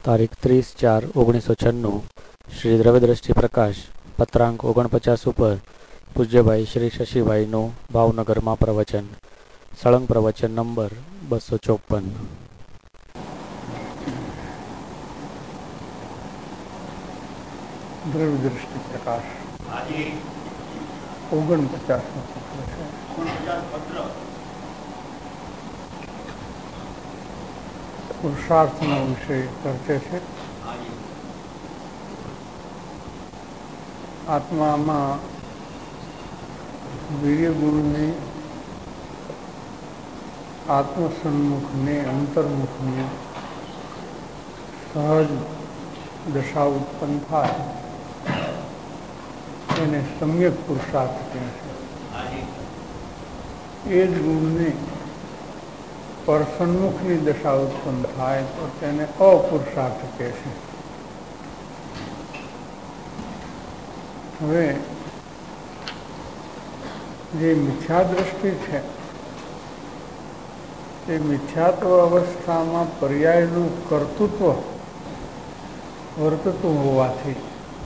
તારીખ 30/4/1996 શ્રી દ્રવ્યદ્રષ્ટિ પ્રકાશ પત્રાંક 49 ઉપર પૂજ્યભાઈ શ્રી શશીભાઈનું ભાવનગરમાં પ્રવચન. સળંગ પ્રવચન નંબર 254. દ્રવ્યદ્રષ્ટિ પ્રકાશ 49 પુરુષાર્થનો વિષય ચર્ચે છે. આત્મામાં વીર્ય ગુણની આત્મસન્મુખને અંતર્મુખને સહજ દશા ઉત્પન્ન થાય એને સમ્યક પુરુષાર્થ કહે છે. એ જ ગુણને પરસન્મુખની દશા ઉત્પન્ન થાય તો તેને અપુરુષાર્થ કહે છે. હવે જે મિથ્યા દ્રષ્ટિ છે એ મિથ્યાત્વ અવસ્થામાં પર્યાયનું કર્તૃત્વ વર્તતું હોવાથી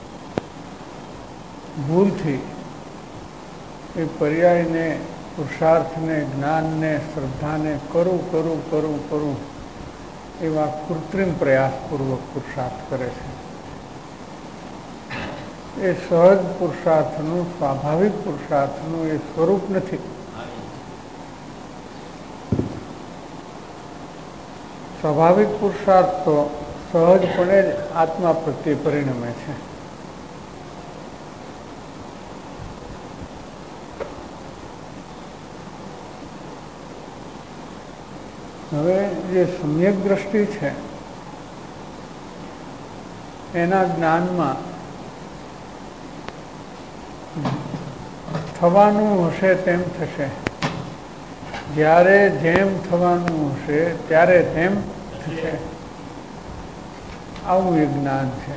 ભૂલથી એ પર્યાયને પુરુષાર્થને જ્ઞાનને શ્રદ્ધાને કરું એવા કૃત્રિમ પ્રયાસપૂર્વક પુરુષાર્થ કરે છે. એ સહજ પુરુષાર્થનું સ્વાભાવિક પુરુષાર્થનું એ સ્વરૂપ નથી. સ્વાભાવિક પુરુષાર્થ તો સહજપણે જ આત્મા પ્રત્યે પરિણમે છે. હવે જે સમ્યક દ્રષ્ટિ છે એના જ્ઞાનમાં થવાનું હશે તેમ થશે, જ્યારે જેમ થવાનું હશે ત્યારે તેમ થશે, આવું એ જ્ઞાન છે.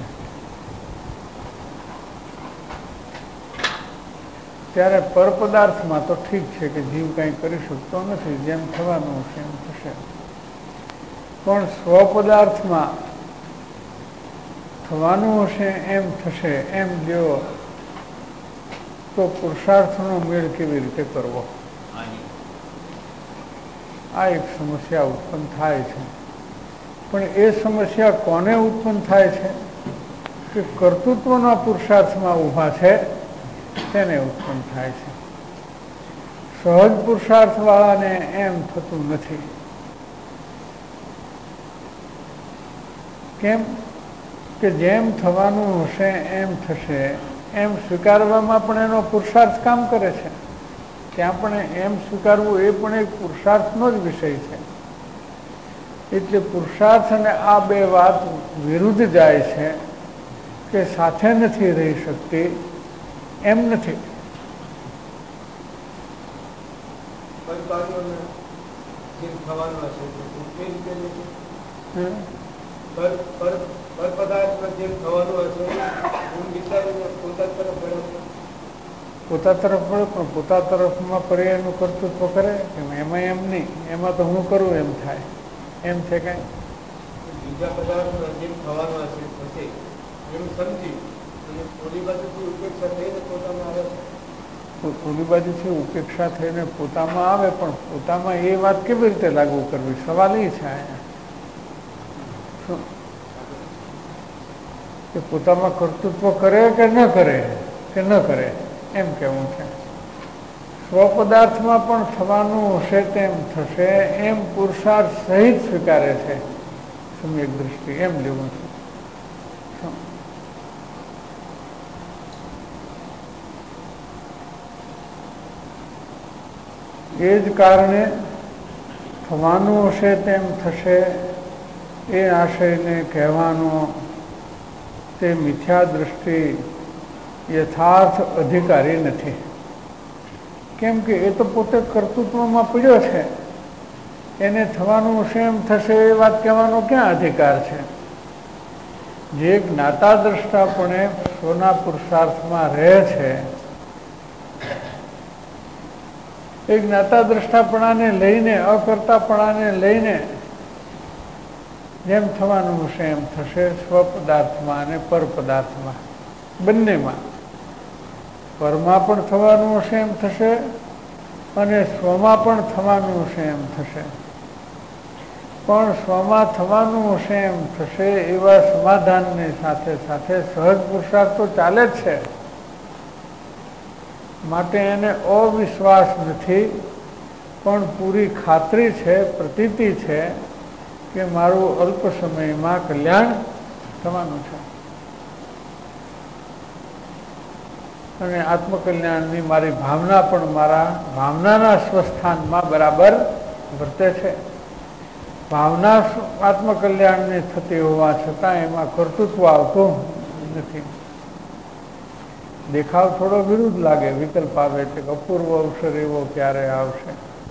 ત્યારે પરપદાર્થમાં તો ઠીક છે કે જીવ કંઈ કરી શકતો નથી, જેમ થવાનું હશે એમ થશે. પણ સ્વપદાર્થમાં થવાનું હશે એમ થશે એમ જો તો પુરુષાર્થનો મેળ કેવી રીતે કરવો, આ એક સમસ્યા ઉત્પન્ન થાય છે. પણ એ સમસ્યા કોને ઉત્પન્ન થાય છે કે કર્તૃત્વના પુરુષાર્થમાં ઊભા છે તેને ઉત્પન્ન થાય છે. સહજ પુરુષાર્થવાળાને એમ થતું નથી. કેમ કે જેમ થવાનું હશે એમ થશે એમ સ્વીકારવામાં પણ એનો પુરુષાર્થ કામ કરે છે. ત્યાં પણ એમ સ્વીકારવું એ પણ એક પુરુષાર્થનો જ વિષય છે. એટલે પુરુષાર્થ અને આ બે વાત વિરુદ્ધ જાય છે કે સાથે નથી રહી શકતી એમ નથી. પોતા તરફ મળે પણ પોતા તરફમાં પર્યાયનું કર્તૃત્વ કરે એમાં એમ નહીં, એમાં તો હું કરું એમ થાય, એમ છે કઈ બીજા પદાર્થમાં જેમ થવાનું હશે એમ સમજી અને થોડી બાજુથી ઉપેક્ષા થઈને પોતામાં આવે છે. થોડી બાજુથી ઉપેક્ષા થઈને પોતામાં આવે પણ પોતામાં એ વાત કેવી રીતે લાગુ કરવી, સવાલ એ છે કે પોતામાં કર્તૃત્વ કરે કે ન કરે એમ કેવું છે. સ્વપદાર્થમાં પણ થવાનું હશે તેમ થશે એમ પુરુષાર્થ સહિત સ્વીકારે છે સમ્યક દ્રષ્ટિ, એમ લેવું છે. એ જ કારણે થવાનું હશે તેમ થશે એ આશયને કહેવાનો તે મિથ્યા દ્રષ્ટિ યથાર્થ અધિકારી નથી. કેમ કે એ તો પોતે કર્તૃત્વમાં પડ્યો છે, એને થવાનું હશે એમ થશે એ વાત કહેવાનો ક્યાં અધિકાર છે. જે જ્ઞાતા દ્રષ્ટાપણે સ્વના પુરુષાર્થમાં રહે છે એ જ્ઞાતા દ્રષ્ટાપણાને લઈને, અકર્તાપણાને લઈને જેમ થવાનું હશે એમ થશે, સ્વપદાર્થમાં અને પરપદાર્થમાં બંનેમાં. પરમાં પણ થવાનું હશે એમ થશે અને સ્વમાં પણ થવાનું હશે એમ થશે. પણ સ્વમાં થવાનું હશે એમ થશે એવા સમાધાનની સાથે સાથે સહજ પુરુષાર્થ તો ચાલે જ છે. માટે એને અવિશ્વાસ નથી, પણ પૂરી ખાતરી છે, પ્રતીતિ છે કે મારું અલ્પ સમયમાં કલ્યાણ થવાનું છે અને આત્મકલ્યાણની મારી ભાવના પણ મારા ભાવનાના સ્વસ્થાનમાં બરાબર વર્તે છે. ભાવના આત્મકલ્યાણની થતી હોવા છતાં એમાં કર્તૃત્વ આવતું નથી. દેખાવ થોડો વિરુદ્ધ લાગે, વિકલ્પ આવે છે કે અપૂર્વ અવસર એવો ક્યારે આવશે,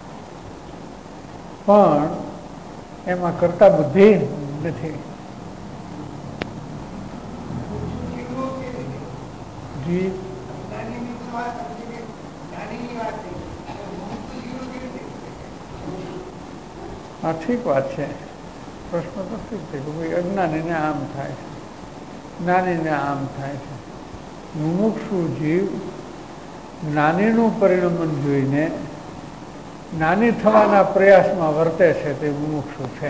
પણ એમાં કરતા બુદ્ધિ નથી. જી હા, ઠીક વાત છે. પ્રશ્ન તો ઠીક છે કે ભાઈ અજ્ઞાનીને આમ થાય છે, જ્ઞાનીને આમ થાય છે. મુમુક્ષુ જીવ જ્ઞાનીનું પરિણમન જોઈને જ્ઞાની થવાના પ્રયાસમાં વર્તે છે તે મુમુક્ષુ છે.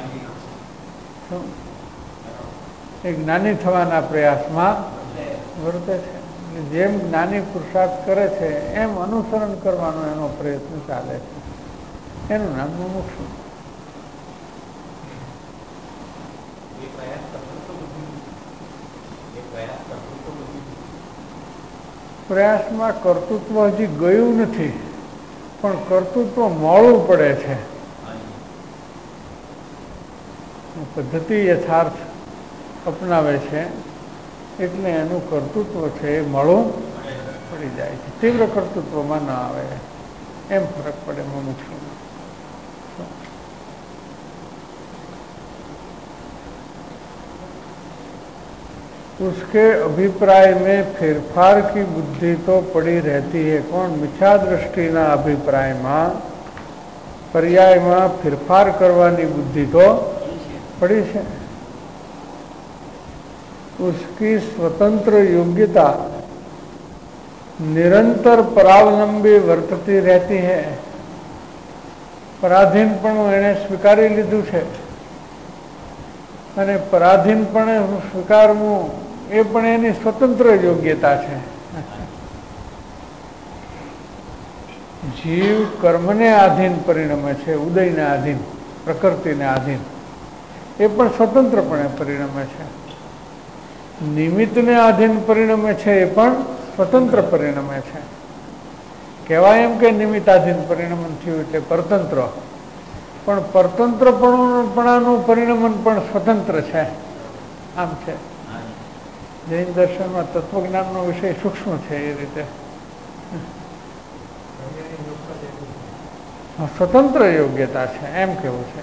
એ જ્ઞાની થવાના પ્રયાસમાં વર્તે છે. જેમ જ્ઞાની પુરુષાર્થ કરે છે એમ અનુસરણ કરવાનો એનો પ્રયત્ન ચાલે છે. એનું નામ મુમુક્ષુ. પ્રયાસમાં કર્તૃત્વ હજી ગયું નથી, પણ કર્તૃત્વ મોડું પડે છે. પદ્ધતિ યથાર્થ અપનાવે છે એટલે એનું કર્તૃત્વ છે એ મોડું પડી જાય છે. તીવ્ર કર્તૃત્વમાં ન આવે એમ ફરક પડે મુમુક્ષુમાં. उसके अभिप्राय में फेरफार की बुद्धि तो पड़ी रहती है. कौन? मिथ्या दृष्टिना अभिप्रायમાં પર્યાયમાં ફેરફાર કરવાની બુદ્ધિ તો પડી છે. उसकी स्वतंत्र योग्यता निरंतर परावलंबी वर्तती रहती है. પરાધીનપણું એણે સ્વીકારી લીધું છે અને પરાધીનપણે સ્વીકારવું એ પણ એની સ્વતંત્ર યોગ્યતા છે. જીવ કર્મને આધીન પરિણમે છે, ઉદયને આધીન, પ્રકૃતિને આધીન, એ પણ સ્વતંત્રપણે પરિણમે છે. નિમિત્તને આધીન પરિણમે છે, એ પણ સ્વતંત્ર પરિણમે છે. કહેવાય એમ કે નિમિત્તાધીન પરિણમન થયું એટલે પરતંત્ર, પણ પરતંત્રપણાનું પરિણમન પણ સ્વતંત્ર છે. આમ છે. જૈન દર્શનમાં તત્વજ્ઞાનનો વિષય સૂક્ષ્મ છે. એ રીતે સ્વતંત્ર યોગ્યતા છે એમ કેવું છે.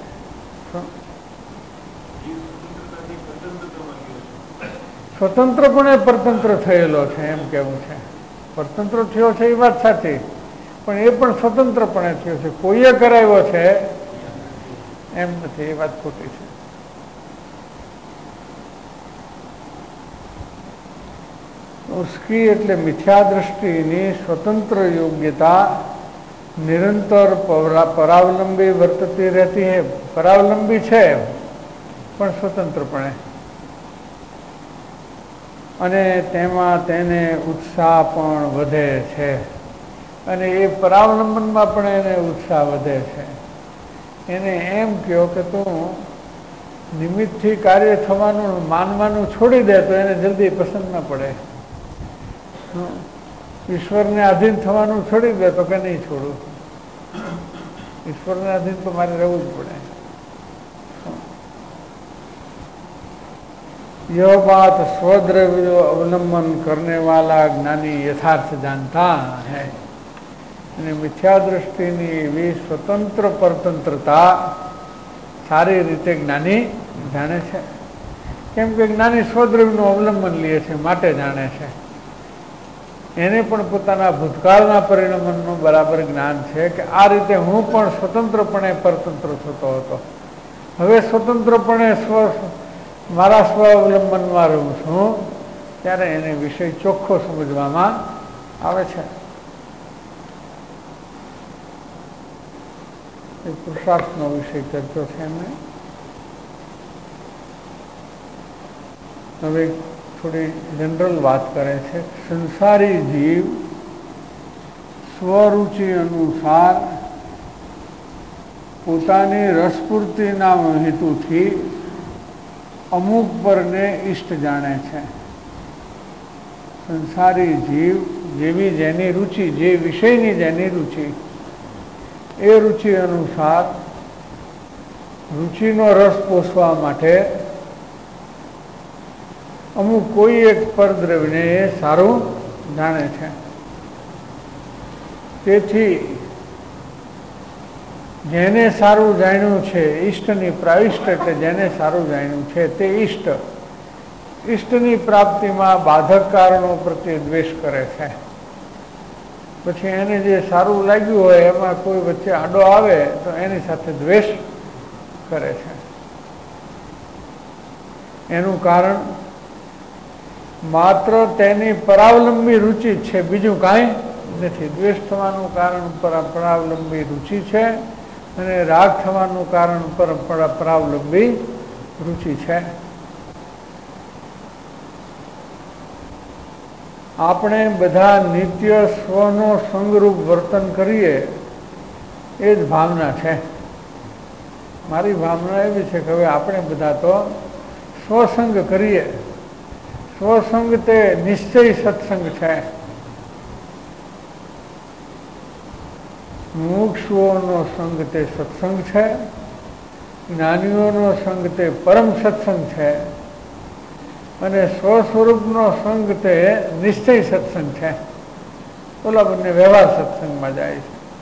સ્વતંત્રપણે પરતંત્ર થયેલો છે એમ કેવું છે. પરતંત્ર થયો છે એ વાત સાચી, પણ એ પણ સ્વતંત્રપણે થયો છે, કોઈએ કરાવ્યો છે એમ નથી. એ વાત ખોટી છે. उसकी એટલે મિથ્યા દૃષ્ટિની સ્વતંત્ર યોગ્યતા નિરંતર પરાવલંબી વર્તતી રહેતી હૈ. પરાવલંબી છે પણ સ્વતંત્રપણે, અને તેમાં તેને ઉત્સાહ પણ વધે છે, અને એ પરાવલંબનમાં પણ એને ઉત્સાહ વધે છે. એને એમ કહો કે તું નિમિત્તથી કાર્ય થવાનું માનવાનું છોડી દે તો એને જલ્દી પસંદ ન પડે. ઈશ્વરને આધીન થવાનું છોડી દે તો કે નહીં છોડું, ઈશ્વરને આધીન તો મારે રહેવું જ પડે. यह बात स्वद्रव्य अवलंबन करने वाला ज्ञानी यथार्थ जानता है. અને મિથ્યા દૃષ્ટિની એવી સ્વતંત્ર પરતંત્રતા સારી રીતે જ્ઞાની જાણે છે. કેમ કે જ્ઞાની સ્વદ્રવ્યનું અવલંબન લે છે માટે જાણે છે. એને પણ પોતાના ભૂતકાળના પરિણમનનું બરાબર જ્ઞાન છે કે આ રીતે હું પણ સ્વતંત્રપણે પરતંત્ર થતો હતો હવે સ્વતંત્રપણે મારા સ્વ અવલંબનમાં રહું છું ત્યારે એને વિષય ચોખ્ખો સમજવામાં આવે છે. એ પુરુષાર્થનો વિષય ચર્ચો છે એમને. હવે થોડી જનરલ વાત કરે છે. સંસારી જીવ સ્વરુચિ અનુસાર પોતાની રસપૂર્તિના હેતુથી અમુક પરને ઈષ્ટ જાણે છે. સંસારી જીવ જેવી જેની રુચિ, જે વિષયની જેની રુચિ, એ રુચિ અનુસાર રુચિનો રસ પોષવા માટે અમુક કોઈ એક પરદ્રવ્યને એ સારું જાણે છે. તેથી જેને સારું જાણ્યું છે, ઈષ્ટની પ્રાવિષ્ટ એટલે જેને સારું જાણ્યું છે તે ઈષ્ટ, ઈષ્ટની પ્રાપ્તિમાં બાધક કારણો પ્રત્યે દ્વેષ કરે છે. પછી એને જે સારું લાગ્યું હોય એમાં કોઈ વચ્ચે આડો આવે તો એની સાથે દ્વેષ કરે છે. એનું કારણ માત્ર તેની પરાવલંબી રુચિ છે, બીજું કાંઈ નથી. દ્વેષ થવાનું કારણ પરાવલંબી રુચિ છે અને રાગ થવાનું કારણ પરાવલંબી રુચિ છે. આપણે બધા નિત્ય સ્વનો સંગરૂપ વર્તન કરીએ એ જ ભાવના છે. મારી ભાવના એવી છે કે હવે આપણે બધા તો સ્વસંગ કરીએ. સ્વસંગ તે નિશ્ચય સત્સંગ છે. મુમુક્ષુઓનો સંગ તે સત્સંગ છે, જ્ઞાનીઓનો સંગ તે પરમ સત્સંગ છે અને સ્વસ્વરૂપનો સંગ તે નિશ્ચય સત્સંગ છે. ઓલા બંને વ્યવહાર સત્સંગમાં જાય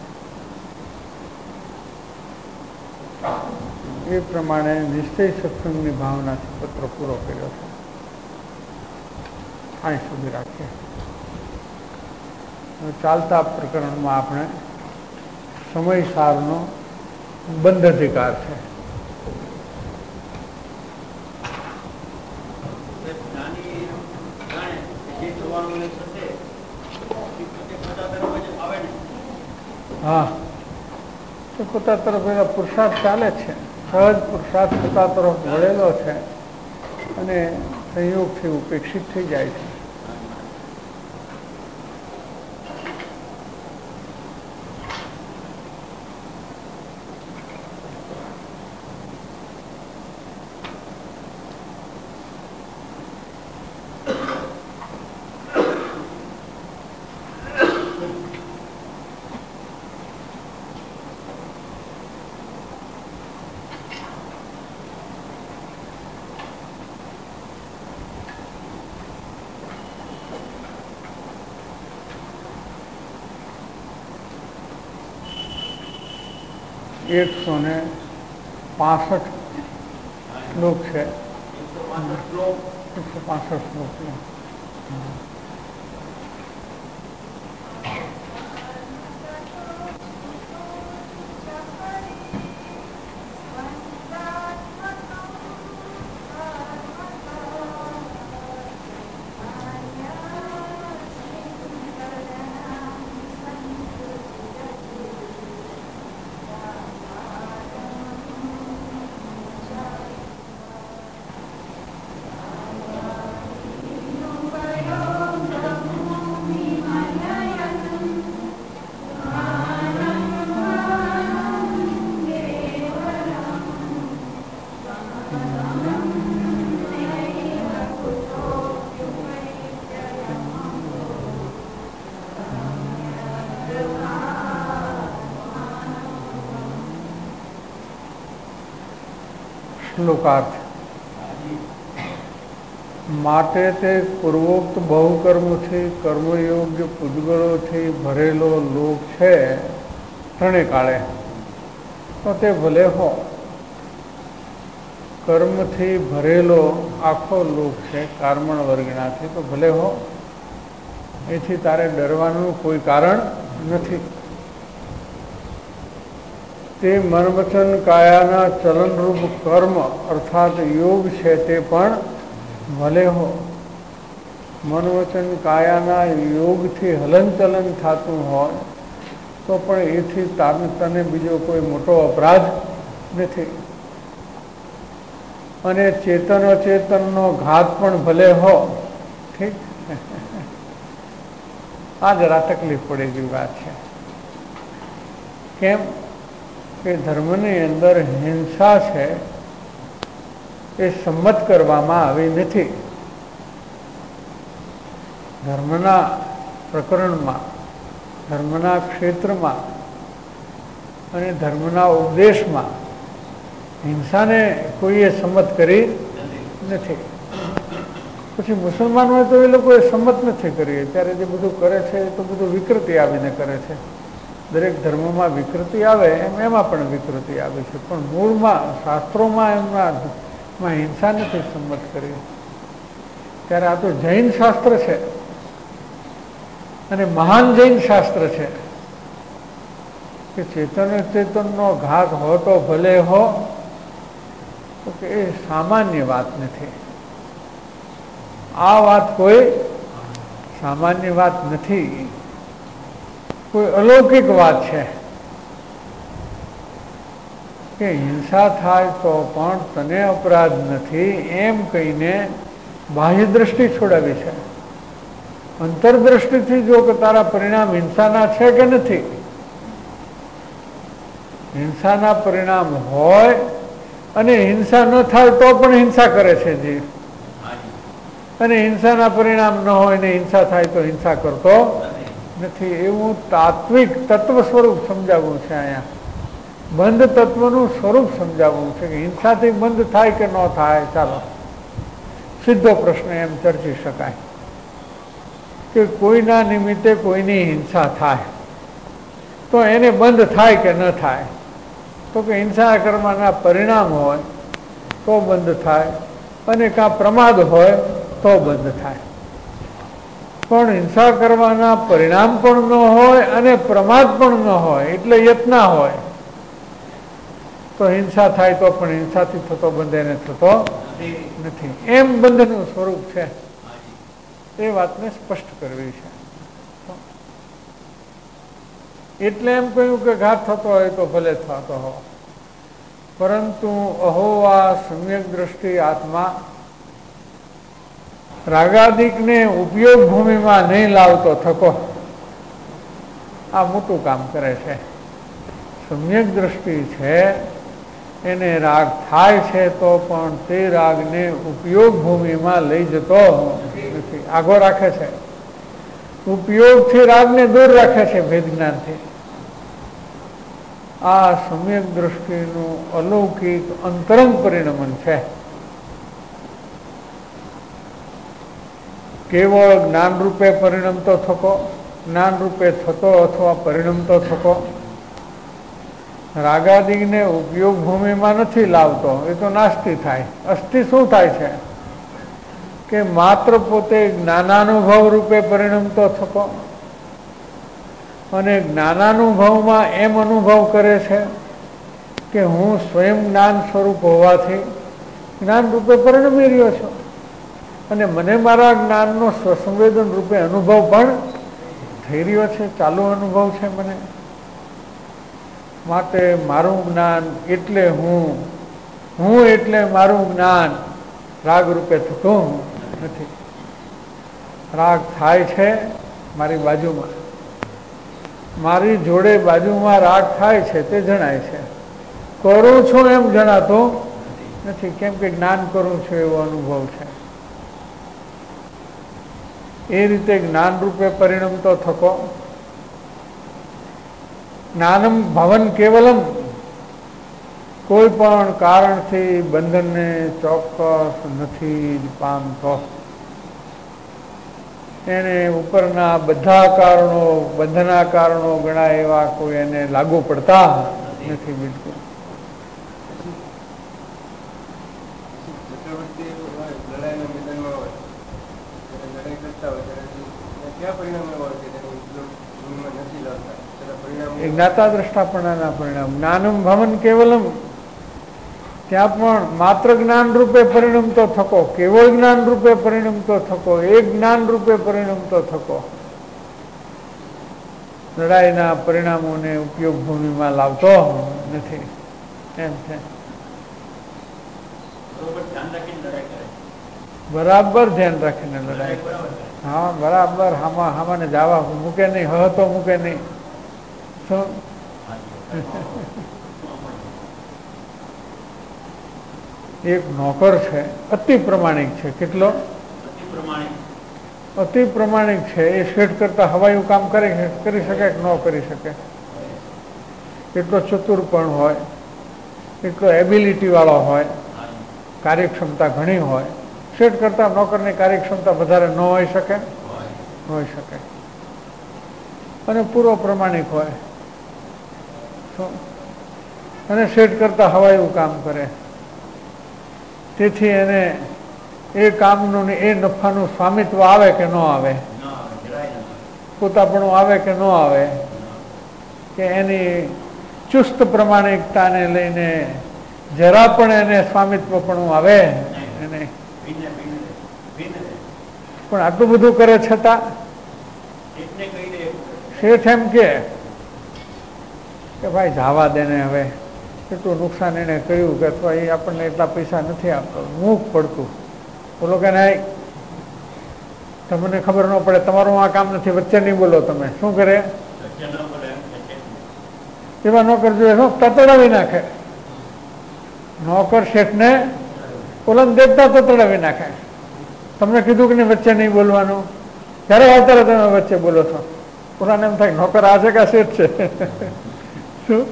છે. એ પ્રમાણે નિશ્ચય સત્સંગની ભાવનાથી પત્ર પૂરો કર્યો છે. અહીં સુધી રાખીએ. ચાલતા પ્રકરણમાં આપણે સમયસારનો બંધ અધિકાર છે. હા, તો પોતા તરફ એનો પુરુષાર્થ ચાલે છે. સહજ પુરુષાર્થ પોતા તરફ વળેલો છે અને સંયોગથી ઉપેક્ષિત થઈ જાય છે. એકસો ને 65 શ્લોક છે. 165 શ્લોક. શ્લોકાર્થ. માટે તે પૂર્વોક્ત બહુકર્મથી કર્મયોગ્ય પૂજગળોથી ભરેલો લોક છે ત્રણે કાળે, તો તે ભલે હો. કર્મથી ભરેલો આખો લોક છે કાર્મણ વર્ગનાથી, તો ભલે હો. એથી તારે ડરવાનું કોઈ કારણ નથી. તે મન વચન કાયાના ચલનરૂપ કર્મ અર્થાત યોગ છે તે પણ ભલે હો. મન વચન કાયાના યોગથી હલનચલન થતું હોય તો પણ એથી તને બીજો કોઈ મોટો અપરાધ નથી. અને ચેતન અચેતનનો ઘાત પણ ભલે હો. ઠીક, આ જરા તકલીફ પડેલી વાત છે. કેમ કે ધર્મની અંદર હિંસા છે એ સંમત કરવામાં આવી નથી. ધર્મના પ્રકરણમાં, ધર્મના ક્ષેત્રમાં અને ધર્મના ઉપદેશમાં હિંસાને કોઈએ સંમત કરી નથી. પછી મુસલમાનોએ તો એ લોકોએ સંમત નથી કરી. ત્યારે જે બધું કરે છે એ તો બધું વિકૃતિ આવીને કરે છે. દરેક ધર્મમાં વિકૃતિ આવે એમાં પણ વિકૃતિ આવે છે, પણ મૂળમાં શાસ્ત્રોમાં એમાં હિંસા નથી સંમત કરી. ત્યારે આ તો જૈન શાસ્ત્ર છે અને મહાન જૈન શાસ્ત્ર છે કે ચેતન ચેતનનો ઘાત હો તો ભલે હો, તો કે એ સામાન્ય વાત નથી. આ વાત કોઈ સામાન્ય વાત નથી, કોઈ અલૌકિક વાત છે કે હિંસા થાય તો પણ તને અપરાધ નથી એમ કહીને બાહ્ય દ્રષ્ટિ છોડાવી છે. અંતરદ્રષ્ટિથી જો કે તારા પરિણામ હિંસાના છે કે નથી, હિંસાના પરિણામ હોય અને હિંસા ન થાય તો પણ હિંસા કરે છે જીવ, અને હિંસાના પરિણામ ન હોય ને હિંસા થાય તો હિંસા કરતો નથી. એવું તાત્વિક તત્વ સ્વરૂપ સમજાવવું છે. અહીંયા બંધ તત્વનું સ્વરૂપ સમજાવવું છે કે હિંસાથી બંધ થાય કે ન થાય. ચાલો સીધો પ્રશ્ન એમ ચર્ચી શકાય કે કોઈના નિમિત્તે કોઈની હિંસા થાય તો એને બંધ થાય કે ન થાય. તો કે હિંસા કરવાના પરિણામ હોય તો બંધ થાય, અને કાં પ્રમાદ હોય તો બંધ થાય. પણ હિંસા કરવાના પરિણામ પણ ન હોય અને પ્રમાદ પણ ન હોય, એટલે યત્ના હોય, તો હિંસા થાય તો પણ હિંસાથી થતો બંધ એને થતો નથી. એમ બંધનું સ્વરૂપ છે. એ વાતને સ્પષ્ટ કરવી છે. એટલે એમ કહ્યું કે ઘાત થતો હોય તો ભલે થતો હો, પરંતુ અહોવા સમ્યક દ્રષ્ટિ આત્મા રાગાદિકને ઉપયોગ ભૂમિમાં નહીં લાવતો થકો આ મોટું કામ કરે છે. સમ્યક દ્રષ્ટિ છે એને રાગ થાય છે તો પણ તે રાગને ઉપયોગ ભૂમિમાં લઈ જતો નથી, આગો રાખે છે. ઉપયોગથી રાગને દૂર રાખે છે ભેદ જ્ઞાનથી. આ સમ્યક દ્રષ્ટિનું અલૌકિક અંતરંગ પરિણમન છે. કેવળ જ્ઞાન રૂપે પરિણમતો થકો, જ્ઞાન રૂપે થતો અથવા પરિણમતો થકો, રાગાદિને ઉપયોગ ભૂમિમાં નથી લાવતો. એ તો નાસ્તિ થાય. અસ્થિ શું થાય છે કે માત્ર પોતે જ્ઞાનાનુભવ રૂપે પરિણમતો થકો, અને જ્ઞાનાનુભવમાં એમ અનુભવ કરે છે કે હું સ્વયં જ્ઞાન સ્વરૂપ હોવાથી જ્ઞાન રૂપે પરિણમી રહ્યો છું, અને મને મારા જ્ઞાનનો સ્વસંવેદન રૂપે અનુભવ પણ થઈ રહ્યો છે, ચાલુ અનુભવ છે મને. માટે મારું જ્ઞાન એટલે હું એટલે મારું જ્ઞાન રાગ રૂપે થતું નથી. રાગ થાય છે મારી બાજુમાં, મારી જોડે બાજુમાં રાગ થાય છે તે જણાય છે. કરું છું એમ જણાતું નથી, કેમ કે જ્ઞાન કરું છું એવો અનુભવ છે. એ રીતે જ્ઞાન રૂપે પરિણમતો થકો. જ્ઞાનમ ભવન કેવલમ, કોઈ પણ કારણથી બંધનને ચોક્કસ નથી જ પામતો. એને ઉપરના બધા કારણો બંધના કારણો ગણાય એવા કોઈ એને લાગુ પડતા નથી બિલકુલ. ક્યાં પરિણામ એવા છે તેનો ઉપયોગ નથી લાવતા? એ જ્ઞાતા દ્રષ્ટાપણાના પરિણામ. જ્ઞાનમ ભવન કેવલમ, ત્યાં પણ માત્ર જ્ઞાન રૂપે પરિણમતો થકો, કેવળ જ્ઞાન રૂપે પરિણમતો થકો, એક જ્ઞાન રૂપે પરિણમતો થકો, લડાઈના પરિણામોને ઉપયોગ ભૂમિમાં લાવતો નથી. એમ છે. બરાબર ધ્યાન રાખીને લડાઈ. હા, બરાબર. હામાને જવા મૂકે નહીં, હતો મૂકે નહીં. શું એક નોકર છે, અતિ પ્રમાણિક છે. કેટલો અતિ પ્રમાણિક છે. એ શેઠ કરતા હવાયું કામ કરી શકે કે ન કરી શકે? એટલો ચતુર પણ હોય, એટલો એબિલિટી વાળો હોય, કાર્યક્ષમતા ઘણી હોય. શેઠ કરતા નોકરની કાર્યક્ષમતા વધારે ન હોઈ શકે? હોઈ શકે. અને પૂરો પ્રમાણિક હોય, અને શેઠ કરતા હવાયું કામ કરે. તેથી એને એ કામનું એ નફાનું સ્વામિત્વ આવે કે ન આવે, પોતાપણું આવે કે ન આવે, કે એની ચુસ્ત પ્રમાણિકતાને લઈને જરા પણ એને સ્વામિત્વપણું આવે એને. પણ આટલું બધું કરે છતાં શેઠ એમ કે ભાઈ જવા દેને, હવે એટલું નુકસાન એને કર્યું કે અથવા એ આપણને એટલા પૈસા નથી આપતો, મૂક પડતું. બોલો કે નહીં, તમને ખબર ન પડે, તમારું આ કામ નથી, વચ્ચે નહીં બોલો. તમે શું કરે? એવા નોકર જોઈએ શું તતડાવી નાખે. નોકર શેઠને ઓલા દેખતા તતડાવી નાખે. તમને કીધું કે નહીં વચ્ચે નહીં બોલવાનું, ત્યારે આવતા તમે વચ્ચે બોલો છો. ઓલાને એમ થાય નોકર આ છે કે શેઠ છે. શું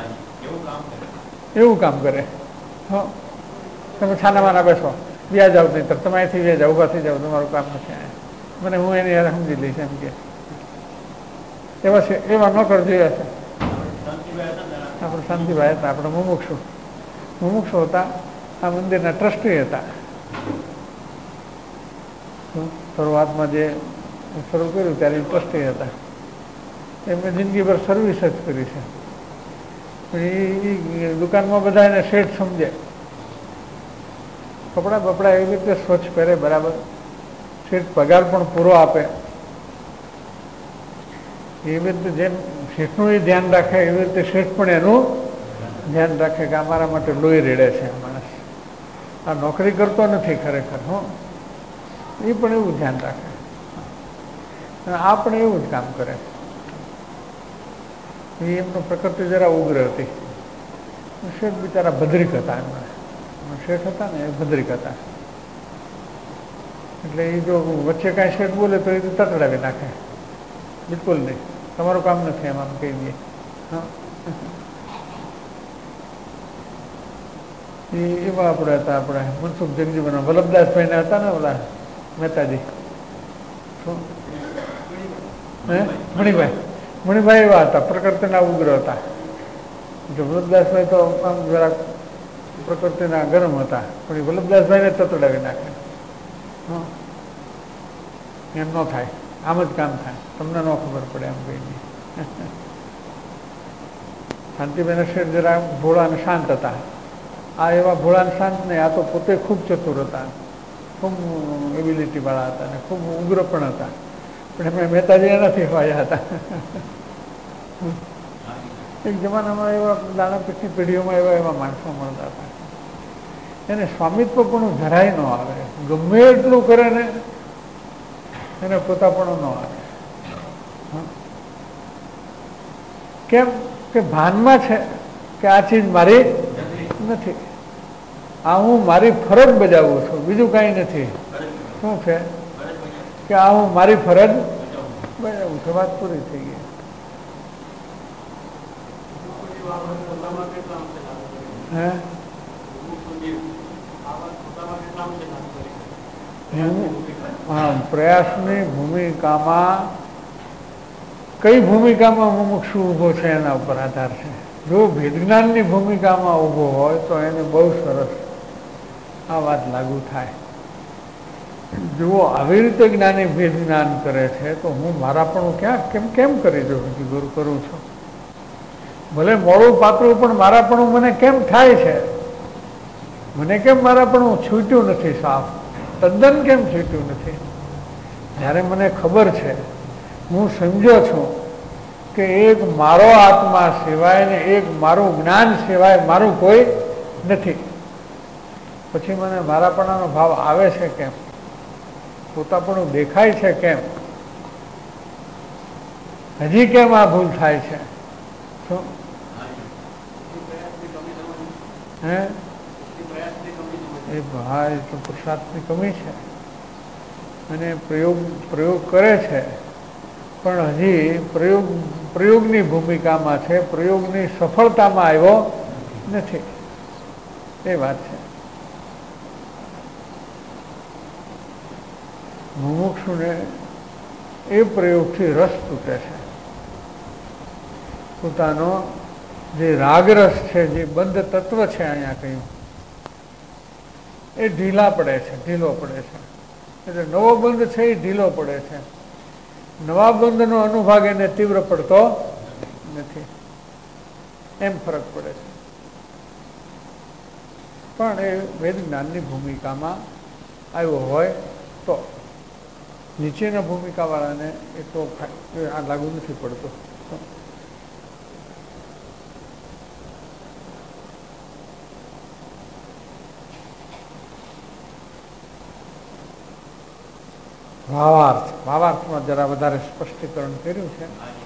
એવું કામ કરે? હા, તમે છાના માના બેસો, વ્યાજ આવ નહીં, તમે અહીંથી વ્યાજ ઉભા થઈ જાવ, તમારું કામ નથી. મને હું એની યાર સમજી લઈશ એમ કે. એવા છે, એવા નોકર જોયા છે. આપણે શાંતિભાઈ હતા, આપણે મુમુક્ષુ હતા, આ મંદિરના ટ્રસ્ટી હતા. શરૂઆતમાં જે શરૂ કર્યું ત્યારે ટ્રસ્ટી હતા. એમને જિંદગીભર સર્વિસ જ કરી છે. એ દુકાનમાં બધા એને શેઠ સમજે. કપડાં બપડા એવી રીતે સ્વચ્છ પહેરે, બરાબર. શેઠ પગાર પણ પૂરો આપે. એવી રીતે જેમ શેઠનું એ ધ્યાન રાખે એવી રીતે શેઠ પણ એનું ધ્યાન રાખે કે અમારા માટે લોહી રેડે છે માણસ, આ નોકરી કરતો નથી ખરેખર. હો, એ પણ એવું ધ્યાન રાખે. અને આ પણ એવું જ કામ કરે. એમનો પ્રકૃતિ જરા ઉગ્ર હતી. શેઠ બિચારા ભદ્રિક હતા. એમના શેઠ હતા ને એ ભદ્રિક હતા. એટલે એ જો વચ્ચે કાંઈ શેઠ બોલે તો એ તતડાવી નાખે. બિલકુલ નહીં, તમારું કામ નથી એમ આમ કહી દે. હા, એવા આપણે હતા. આપણે મનસુખ જગજીવન વલ્લભદાસભાઈને હતા ને ઓલા મહેતાજી, મણિભાઈ એવા હતા, પ્રકૃતિના ઉગ્ર હતા. વલ્લભદાસભાઈ તો આમ જરાક પ્રકૃતિના ગરમ હતા, પણ એ વલ્લભદાસભાઈને તતડાવી નાખે. એમ ન થાય, આમ જ કામ થાય, તમને ન ખબર પડે એમ કઈ નહીં. શાંતિબેન શેઠ જરા ભોળા અને શાંત હતા. આ એવા ભોળા અને શાંત નહીં, આ તો પોતે ખૂબ ચતુર હતા, ખૂબ એબિલિટી વાળા હતા અને ખૂબ ઉગ્ર પણ હતા. પણ એમણે મહેતાજી એનાથી વાયા હતા. એક જમાનામાં એવા દાણાપીઠની પેઢીઓમાં એવા માણસો મળતા હતા. એને સ્વામિત્વ પણ જરાય ન આવે, ગમે એટલું કરે ને એને પોતાપણું ન આવે. કેમ કે ભાનમાં છે કે આ ચીજ મારી નથી, આ હું મારી ફરજ બજાવું છું, બીજું કાંઈ નથી. શું છે કે આ હું મારી ફરજ બજાવું છું, વાત પૂરી થઈ ગઈ. હા, પ્રયાસની ભૂમિકામાં કઈ ભૂમિકામાં મુમુક્ષુ ઊભો છે એના ઉપર આધાર છે. જો ભેદજ્ઞાનની ભૂમિકામાં ઊભો હોય તો એને બહુ સરસ આ વાત લાગુ થાય. જુઓ, આવી રીતે જ્ઞાની ભેદ જ્ઞાન કરે છે તો હું મારાપણું ક્યાં કેમ કરી દઉં? હજી ગુરુ કરું છું, ભલે મોડું પાતળું, પણ મારાપણું મને કેમ થાય છે? મને કેમ મારાપણું છૂટ્યું નથી? સાફ તદ્દન કેમ છૂટ્યું નથી? જ્યારે મને ખબર છે, હું સમજો છું કે એક મારો આત્મા સિવાય ને એક મારું જ્ઞાન સિવાય મારું કોઈ નથી, પછી મને મારાપણાનો ભાવ આવે છે કેમ? પોતાપણું દેખાય છે કેમ? હજી કેમ આ ભૂલ થાય છે? શું હે? એ ભાઈ તો પુરુષાર્થની કમી છે, અને પ્રયોગ કરે છે, પણ હજી પ્રયોગની ભૂમિકામાં છે, પ્રયોગની સફળતામાં આવ્યો નથી. એ વાત છે. મુમુક્ષુને એ પ્રયોગથી રસ તૂટે છે. પોતાનો જે રાગરસ છે, જે બંધ તત્વ છે, અહીંયા કહ્યું, એ ઢીલો પડે છે. એટલે નવો બંધ છે એ ઢીલો પડે છે. નવા બંધનો અનુભાગ એને તીવ્ર પડતો નથી. એમ ફરક પડે છે. પણ એ વેદ જ્ઞાનની ભૂમિકામાં આવ્યો હોય તો, નીચેના ભૂમિકાવાળાને એ તો આ લાગુ નથી પડતું. ભાવાર્થમાં જરા વધારે સ્પષ્ટીકરણ કર્યું છે.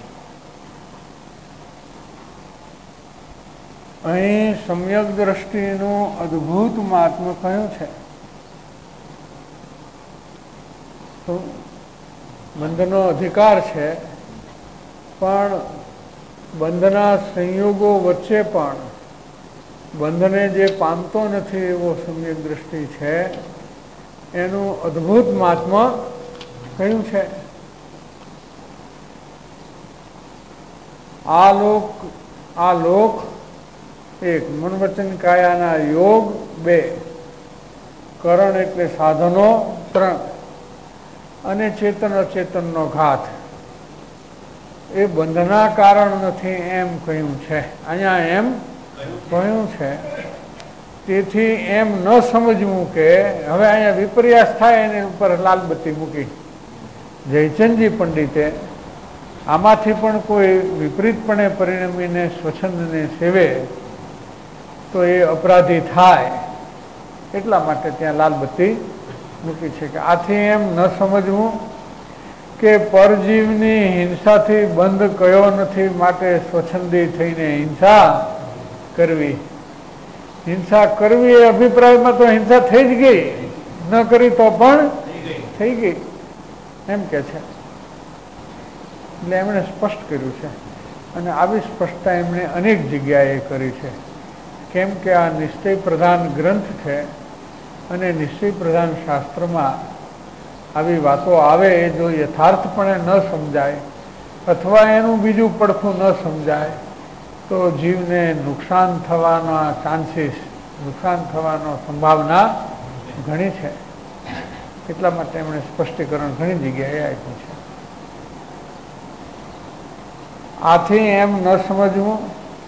અહીં સમ્યક દ્રષ્ટિનું અદ્ભુત મહાત્મ્ય કહ્યું છે. તો બંધનો અધિકાર છે, પણ બંધના સંયોગો વચ્ચે પણ બંધને જે પામતો નથી એવો સમ્યક દ્રષ્ટિ છે, એનું અદ્ભુત મહાત્મ્ય કહ્યું છે. આ લોક એક, મન વચન કાયાના યોગ 2, કરણ એટલે સાધનો 3, અને ચેતન અચેતનનો ઘાત એ બંધના કારણ નથી એમ કહ્યું છે. અહીંયા એમ કહ્યું છે. તેથી એમ ન સમજવું કે હવે અહીંયા વિપર્યાસ થાય એની ઉપર લાલબત્તી મૂકી. જયચંદજી પંડિતે આમાંથી પણ કોઈ વિપરીતપણે પરિણમીને સ્વચ્છંદને સેવે તો એ અપરાધી થાય, એટલા માટે ત્યાં લાલબત્તી મૂકી છે. કે આથી એમ ન સમજવું કે પરજીવની હિંસાથી બંધ કયો નથી, માટે સ્વચ્છંદી થઈને હિંસા કરવી. હિંસા કરવી એ અભિપ્રાયમાં તો હિંસા થઈ જ ગઈ, ન કરી તો પણ થઈ ગઈ એમ કે છે. એટલે એમણે સ્પષ્ટ કર્યું છે, અને આવી સ્પષ્ટતા એમણે અનેક જગ્યાએ કરી છે. કેમ કે આ નિશ્ચય પ્રધાન ગ્રંથ છે, અને નિશ્ચય પ્રધાન શાસ્ત્રમાં આવી વાતો આવે જો યથાર્થપણે ન સમજાય, અથવા એનું બીજું પડખું ન સમજાય, તો જીવને નુકસાન થવાના ચાન્સીસ, નુકસાન થવાનો સંભાવના ઘણી છે. એટલા માટે એમણે સ્પષ્ટીકરણ ઘણી જગ્યાએ આપ્યું છે. આથી એમ ન સમજવું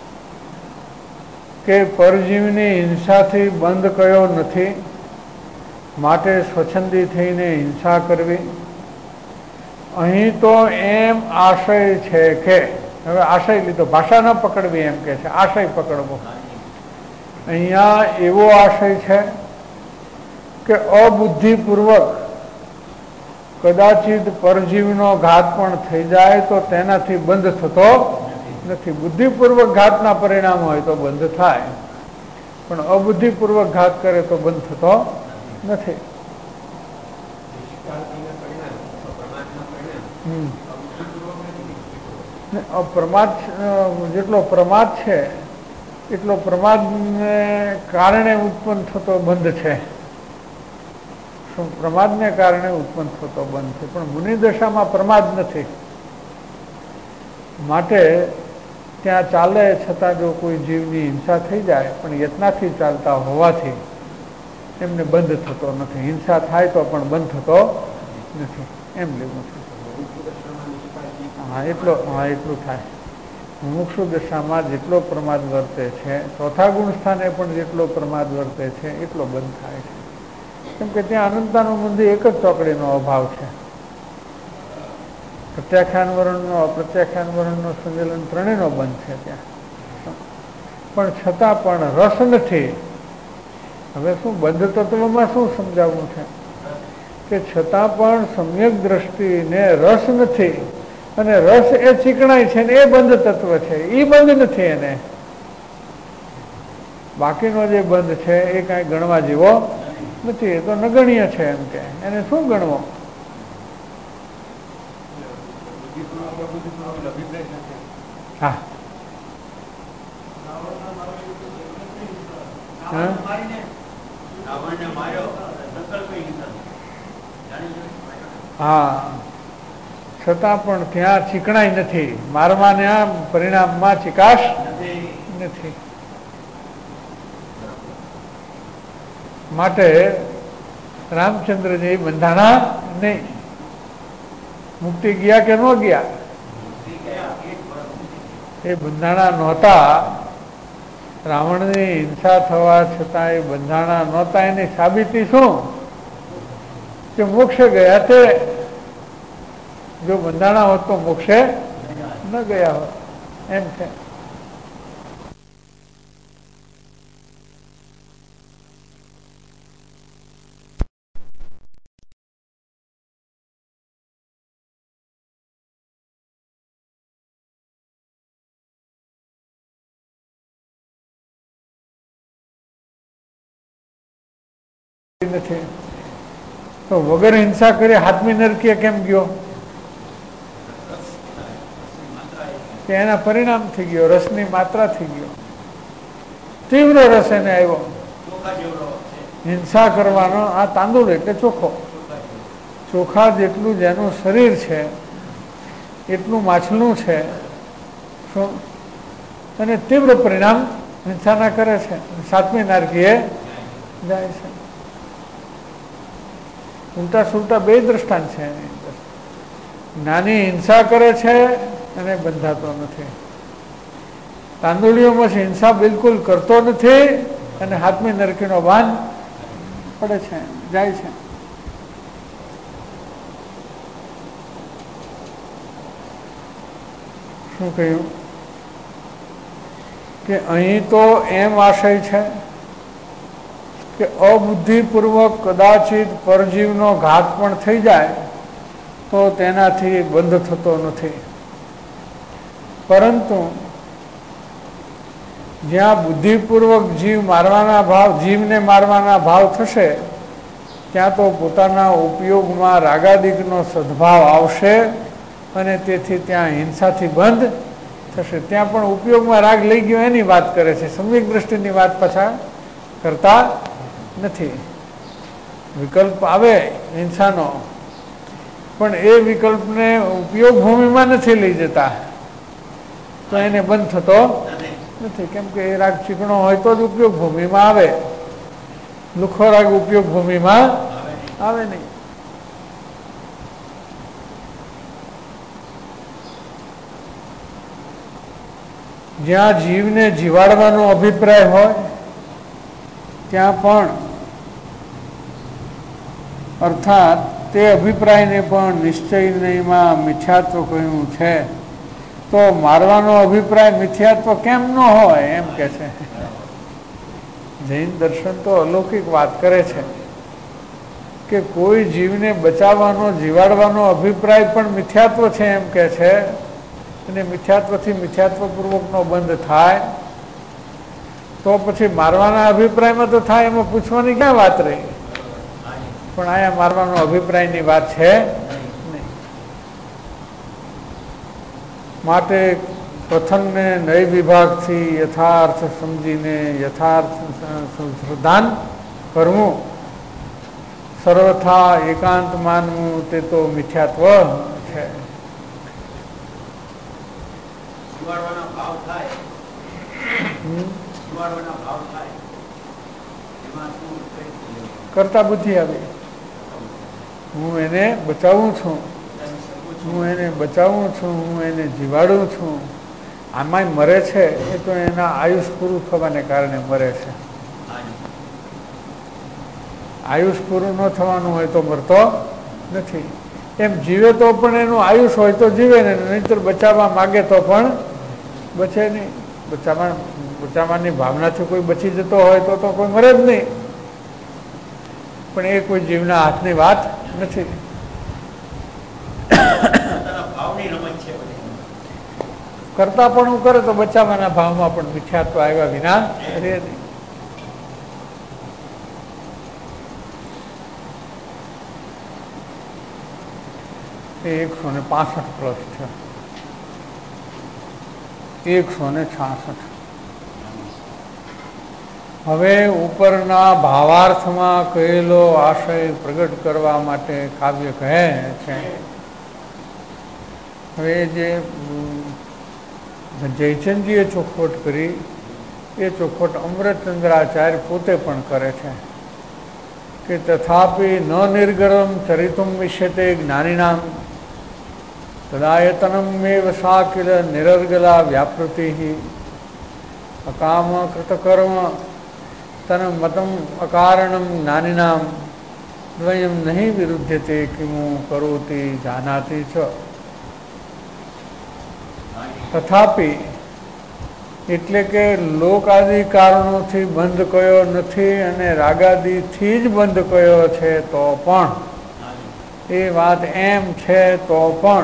કે પરજીવની હિંસાથી બંધ કયો નથી, માટે સ્વચ્છંદી થઈને હિંસા કરવી. અહીં તો એમ આશય છે કે, હવે આશય લીધો, ભાષા ન પકડવી એમ કે છે, આશય પકડવો. અહીંયા એવો આશય છે કે અબુદ્ધિપૂર્વક કદાચિત પરજીવનો ઘાત પણ થઈ જાય તો તેનાથી બંધ થતો નથી. બુદ્ધિપૂર્વક ઘાતના પરિણામ હોય તો બંધ થાય, પણ અબુદ્ધિપૂર્વક ઘાત કરે તો બંધ થતો નથી. પ્રમાદ, જેટલો પ્રમાદ છે એટલો પ્રમાદને કારણે ઉત્પન્ન થતો બંધ છે. પ્રમાદને કારણે ઉત્પન્ન થતો બંધ છે, પણ મુનિદશામાં પ્રમાદ નથી. માટે ત્યાં ચાલે છતાં જો કોઈ જીવની હિંસા થઈ જાય, પણ યત્નાથી ચાલતા હોવાથી એમને બંધ થતો નથી. હિંસા થાય તો પણ બંધ થતો નથી એમ લેવું છે. એટલું થાય. મુમુક્ષુ દશામાં જેટલો પ્રમાદ વર્તે છે, ચોથા ગુણ સ્થાને પણ જેટલો પ્રમાદ વર્તે છે એટલો બંધ થાય છે. કેમ કે ત્યાં અનંતાનું મંદિર એક જ ચોકડીનો અભાવ છે. પ્રત્યાખ્યાન વર્ણનો અપ્રત્યાખ્યાન વર્ણનો સંમેલન ત્રણેયનો બંધ છે ત્યાં. પણ છતાં પણ રસ નથી. હવે શું બંધ તત્વમાં શું સમજાવવું છે કે છતાં પણ સમ્યક દ્રષ્ટિને રસ નથી, અને રસ એ ચીકણાય છે ને એ બંધ તત્વ છે, એ બંધ નથી. એને બાકીનો જે બંધ છે એ કાંઈ ગણવા જેવો નથી. એ તો નગણ્ય છે. એમ કે એને શું ગણવો? હા હા, છતાં પણ ત્યાં ચીકણાઈ નથી. મારવાના પરિણામમાં ચિકાશ નથી. માટે રામચંદ્રજી બંધાણા નહીં. મુક્તિ ગયા કે ન ગયા? એ બંધાણા નહોતા. રાવણની હિંસા થવા છતાં એ બંધાણા નહોતા. એની સાબિતી શું? કે મોક્ષે ગયા તે. જો બંધાણા હોત તો મોક્ષે ન ગયા હોત એમ છે. નથી તો વગર હિંસા કરી હાથમી નરકીય કેમ ગયો? કે એના પરિણામ થઈ ગયો, રસની માત્રા થઈ ગયો, તીવ્ર રસ એને આવ્યો. હિંસા કરવાનો આ તાંદુળ એટલે ચોખ્ખો. ચોખા જેટલું જેનું શરીર છે એટલું માછલું છે. શું? અને તીવ્ર પરિણામ હિંસાના કરે છે. સાતમી નારકીએ જાય છે. ઉલટા સુલટા બે દ્રષ્ટાંત છે એની અંદર. નાની હિંસા કરે છે અને બંધાતો નથી. તાંદુળીઓમાં હિંસા બિલકુલ કરતો નથી અને હાથમી નરકીનો બાન પડે છે, જાય છે. શું કહ્યું કે અહીં તો એમ આશય છે કે અબુદ્ધિપૂર્વક કદાચિત પરજીવનો ઘાત પણ થઈ જાય તો તેનાથી બંધ થતો નથી. પરંતુ જ્યાં બુદ્ધિપૂર્વક જીવને મારવાના ભાવ થશે ત્યાં તો પોતાના ઉપયોગમાં રાગાદિકનો સદભાવ આવશે અને તેથી ત્યાં હિંસાથી બંધ થશે. ત્યાં પણ ઉપયોગમાં રાગ લઈ ગયો એની વાત કરે છે. સમ્યક દ્રષ્ટિની વાત પાછા કરતા નથી. વિકલ્પ આવે હિંસાનો, પણ એ વિકલ્પને ઉપયોગ ભૂમિમાં નથી લઈ જતા તો એને બંધ થતો નથી. કેમ કે એ રાગ ચીકણો હોય તો જ ઉપયોગ ભૂમિમાં આવે. લુખો રાગ ઉપયોગ ભૂમિમાં આવે નહીં. જ્યાં જીવને જીવાડવાનો અભિપ્રાય હોય ત્યાં પણ અર્થાત તે અભિપ્રાયને પણ નિશ્ચયમાં મિથ્યાત્વ કહ્યું છે. તો મારવાનો અભિપ્રાય મિથ્યાત્વ કેમ ન હોય એમ કે છે. જૈન દર્શન તો અલૌકિક વાત કરે છે કે કોઈ જીવને બચાવવાનો જીવાડવાનો અભિપ્રાય પણ મિથ્યાત્વ છે એમ કે છે. અને મિથ્યાત્વથી મિથ્યાત્વપૂર્વકનો બંધ થાય તો પછી મારવાના અભિપ્રાયમાં તો થાય, એમાં પૂછવાની ક્યાં વાત રહી? પણ આયા મારવાનો અભિપ્રાયની વાત છે નહીં. માટે પ્રથમને નય વિભાગથી યથાર્થ સમજીને યથાર્થ સંશોધન કરવું, સર્વથા એકાંત માનવું તે તો મિથ્યાત્વ છે. કરતા બુદ્ધિ આવી. હું એને બચાવું છું, હું એને બચાવું છું, હું એને જીવાડું છું. આમાંય મરે છે એ તો એના આયુષ પૂરું થવાને કારણે મરે છે. આયુષ પૂરું ન થવાનું હોય તો મરતો નથી. એમ જીવે તો પણ એનું આયુષ હોય તો જીવે ને, નહીંતર બચાવવા માગે તો પણ બચે નહીં. બચાવવાની ભાવનાથી કોઈ બચી જતો હોય તો કોઈ મરે જ નહીં. પણ એ કોઈ જીવના હાથની વાત નથી. કરતા પણ હું કરે તો બચાવવાના ભાવમાં પણ મિથ્યાત્વ આવ્યા વિના રહે નહીં. એ 165 પ્લસ છે. 166. હવે ઉપરના ભાવાર્થમાં કહેલો આશય પ્રગટ કરવા માટે કાવ્ય કહે છે. હવે જે જયચંદજીએ ચોખવટ કરી એ ચોખવટ અમૃતચંદ્રાચાર્ય પોતે પણ કરે છે કે તથાપિ ન નિર્ગરમ ચરિતુમ વિશ્યતે જ્ઞાનિનામ તદાયતનમ એવ સા કિલ નિરર્ગલા વ્યાપૃતિ અકામ કૃતકર્મ તન મતમ અકારણમ જ્ઞાનિનામ દ્વયમ નહીં વિરુદ્ધતે કિમુ કરોતિ જાનાતિ ચ. તથાપિ એટલે કે લોકાદિ કારણોથી બંધ કયો નથી અને રાગાદિથી જ બંધ કયો છે તો પણ એ વાત એમ છે તો પણ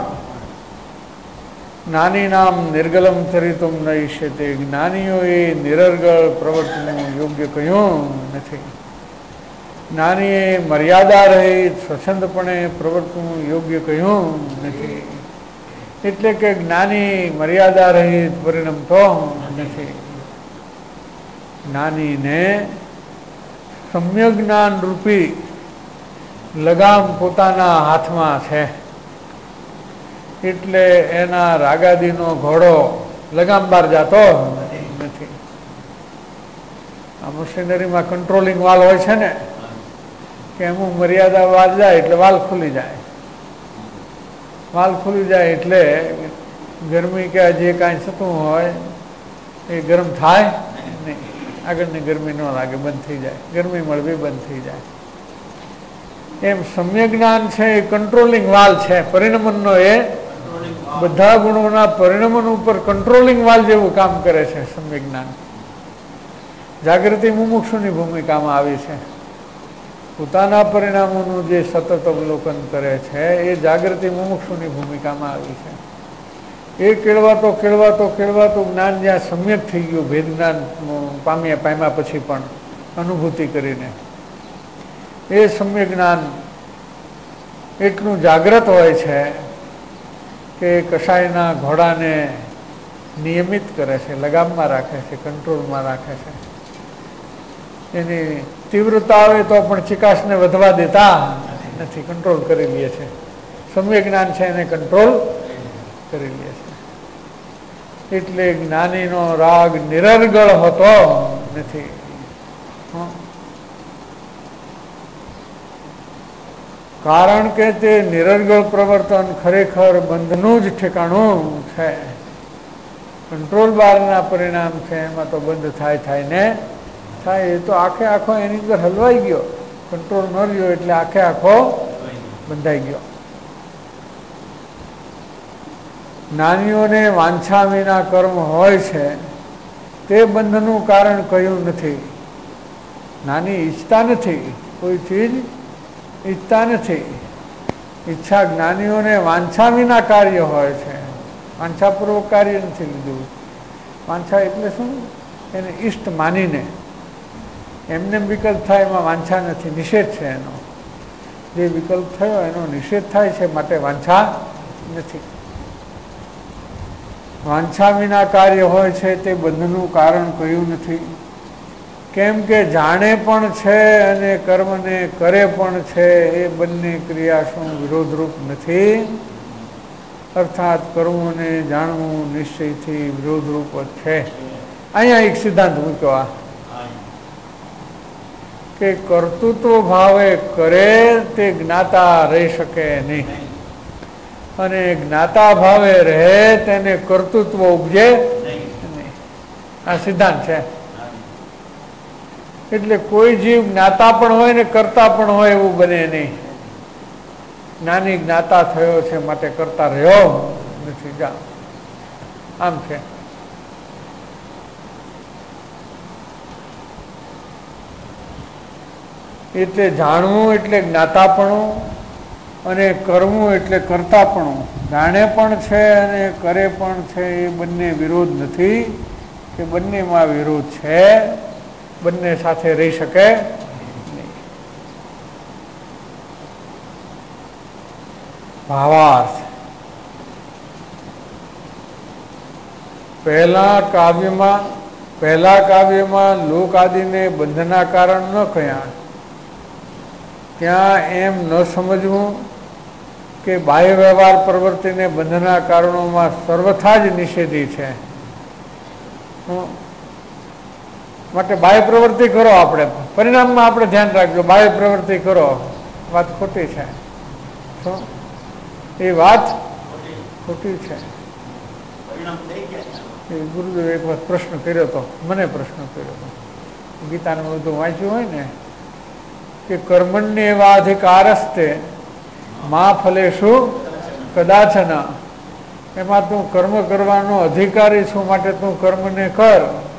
જ્ઞાની નામ નિર્ગલમ ચરિતુમ ન ઈષ્યતે. જ્ઞાનીઓએ નિરર્ગળ પ્રવર્તનું યોગ્ય કહ્યું નથી. જ્ઞાનીએ મર્યાદા રહિત સ્વચ્છંદપણે પ્રવર્તનું યોગ્ય કહ્યું નથી. એટલે કે જ્ઞાની મર્યાદા રહિત પરિણમતો નથી. જ્ઞાનીને સમ્યક જ્ઞાન રૂપી લગામ પોતાના હાથમાં છે. એટલે એના રાગાદીનો ઘોડો લગામ બહાર જતો નથી. આ મશીનરીમાં કંટ્રોલિંગ વાલ હોય છે ને, કે અમુક મર્યાદા વાલ જાય એટલે વાલ ખુલી જાય. વાલ ખુલી જાય એટલે ગરમી કે જે કાંઈ થતું હોય એ ગરમ થાય નહીં. આગળની ગરમી ન લાગે, બંધ થઈ જાય. ગરમી મળવી બંધ થઈ જાય. એમ સમ્યક જ્ઞાન છે એ કંટ્રોલિંગ વાલ છે પરિણમનનો. એ બધા ગુણોના પરિણમન ઉપર કંટ્રોલિંગ વાલ જેવું કામ કરે છે સમ્યક જ્ઞાન. જાગૃતિ મુમુક્ષુની ભૂમિકામાં આવી છે. પોતાના પરિણામોનું જે સતત અવલોકન કરે છે એ જાગૃતિ મુમુક્ષુની ભૂમિકામાં આવી છે. એ કેળવાતો જ્ઞાન જ્યાં સમ્યક થઈ ગયું, ભેદ જ્ઞાન પામ્યા પછી પણ અનુભૂતિ કરીને, એ સમ્યક જ્ઞાન એટલું જાગ્રત હોય છે કે કસાયના ઘોડાને નિયમિત કરે છે, લગામમાં રાખે છે, કંટ્રોલમાં રાખે છે. એની તીવ્રતા આવે તો પણ ચિકાસને વધવા દેતા નથી, કંટ્રોલ કરી લે છે. સમ્યક જ્ઞાન છે એને કંટ્રોલ કરી લે છે. એટલે જ્ઞાનીનો રાગ નિરર્ગળ હોતો નથી. કારણ કે તે નિરર્ગળ પ્રવર્તન ખરેખર બંધનું જ ઠેકાણું છે. કંટ્રોલ બહારના પરિણામ છે, એમાં તો બંધ થાય ને થાય. એ તો આખો એની અંદર હલવાઈ ગયો. કંટ્રોલ ન રહ્યો એટલે આખો બંધાઈ ગયો. જ્ઞાનીઓને વાંછા વિના કર્મ હોય છે તે બંધનું કારણ કહ્યું નથી. જ્ઞાની ઈચ્છતા નથી, કોઈ ચીજ ઈચ્છતા નથી. ઈચ્છા જ્ઞાનીઓને વાંછા વિના કાર્ય હોય છે. વાંછાપૂર્વક કાર્ય નથી લીધું. વાંછા એટલે શું? એને ઈષ્ટ માનીને. એમને વિકલ્પ થાય એમાં વાંછા નથી, નિષેધ છે એનો. જે વિકલ્પ થયો એનો નિષેધ થાય છે, માટે વાંછા નથી. વાંછા વિના કાર્ય હોય છે તે બંધનું કારણ કહ્યું નથી. કેમ કે જાણે પણ છે અને કર્મને કરે પણ છે, એ બંને ક્રિયા શું વિરોધરૂપ નથી? અર્થાત કરવું અને જાણવું નિશ્ચયથી વિરોધરૂપ જ છે. અહીંયા એક સિદ્ધાંત મૂક્યો આ કે કે કર્તૃત્વ ભાવે કરે તે જ્ઞાતા રહી શકે નહીં, અને જ્ઞાતા ભાવે રહે તેને કર્તૃત્વ ઉપજે નહીં. આ સિદ્ધાંત છે. એટલે કોઈ જીવ જ્ઞાતા પણ હોય ને કરતા પણ હોય એવું બને નહીં. જ્ઞાની જ્ઞાતા થયો છે માટે કરતા રહ્યો નથી. જા આમ છે. એટલે જાણવું એટલે જ્ઞાતાપણું, અને કરવું એટલે કરતાપણું. જાણે પણ છે અને કરે પણ છે, એ બંને વિરોધ નથી કે બંનેમાં વિરોધ છે. બંને સાથે રહી શકે નહીં. ભાવાર્થ. પહેલા કાવ્યમાં લોક આદિને બંધના કારણ ન કહ્યા. ત્યાં એમ ન સમજવું કે બાહ્ય વ્યવહાર પ્રવૃત્તિને બંધના કારણોમાં સર્વથા જ નિષેધી છે. માટે બાહ્ય પ્રવૃત્તિ કરો, આપણે પરિણામમાં આપણે ધ્યાન રાખજો. બાહ્ય પ્રવૃત્તિ કરો, વાત ખોટી છે. એ વાત ખોટી છે. ગુરુદેવ એક વખત પ્રશ્ન કર્યો હતો, મને પ્રશ્ન કર્યો હતો. ગીતાનું બધું વાંચ્યું હોય ને કે કર્મણ્ય એવા અધિકારસ્તે મા ફલેશુ કદાચન. એમાં તું કર્મ કરવાનો અધિકારી છું, માટે તું કર્મને કર.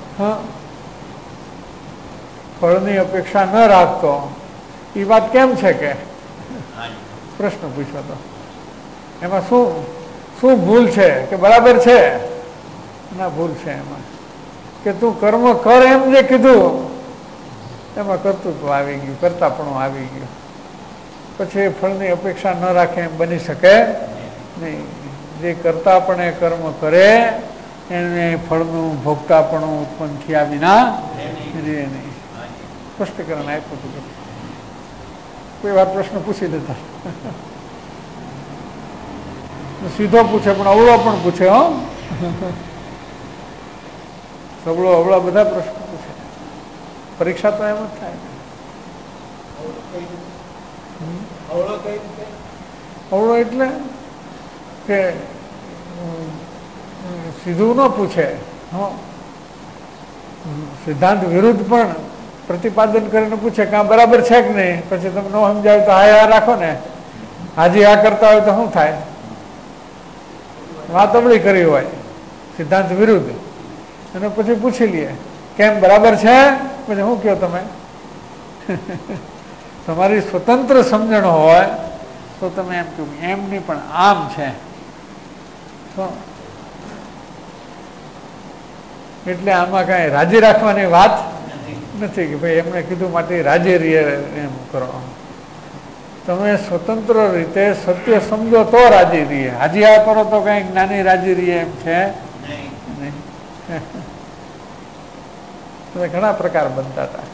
ફળની અપેક્ષા ન રાખતો. એ વાત કેમ છે કે પ્રશ્ન પૂછ્યો હતો. એમાં શું ભૂલ છે કે બરાબર છે? ના, ભૂલ છે એમાં કે તું કર્મ કર એમ જે કીધું એમાં કર્તૃત્વ આવી ગયું, કરતાપણું આવી ગયું. પછી ફળની અપેક્ષા ન રાખે એમ બની શકે નહીં. જે કરતાપણે કર્મ કરે એને ફળનું ભોગતાપણું ઉત્પન્ન થયા વિના રહે નહીં. સ્પષ્ટીકરણ આપ્યું હતું. કોઈ વાર પ્રશ્ન પૂછી લેતા, સીધો પૂછે પણ અવળો પણ પૂછે. સબળો અવળા બધા પ્રશ્નો પૂછે. પરીક્ષા તો એમ જ થાય. અવળો એટલે કે સીધું ન પૂછે, સિદ્ધાંત વિરુદ્ધ પણ પ્રતિપાદન કરીને પૂછે કે આ બરાબર છે કે નહીં. પછી તમે ન સમજાવે તો હા રાખો ને. હાજી આ કરતા હોય તો શું થાય? વાત અવળી કરી હોય સિદ્ધાંત વિરુદ્ધ, અને પછી પૂછી લઈએ કેમ બરાબર છે. પછી શું કહો તમે? તમારી સ્વતંત્ર સમજણ હોય તો તમે એમ કહ્યું એમ નહીં પણ આમ છે. એટલે આમાં કાંઈ રાજી રાખવાની વાત નથી કે ભાઈ એમણે કીધું માટે રાજી રહીએ એમ કરો. તમે સ્વતંત્ર રીતે સત્ય સમજો તો રાજી રહીએ. હાજી આ કરો તો કઈ જ્ઞાની રાજી રહીએ એમ છે નહીં. ઘણા પ્રકાર બનતા હતા.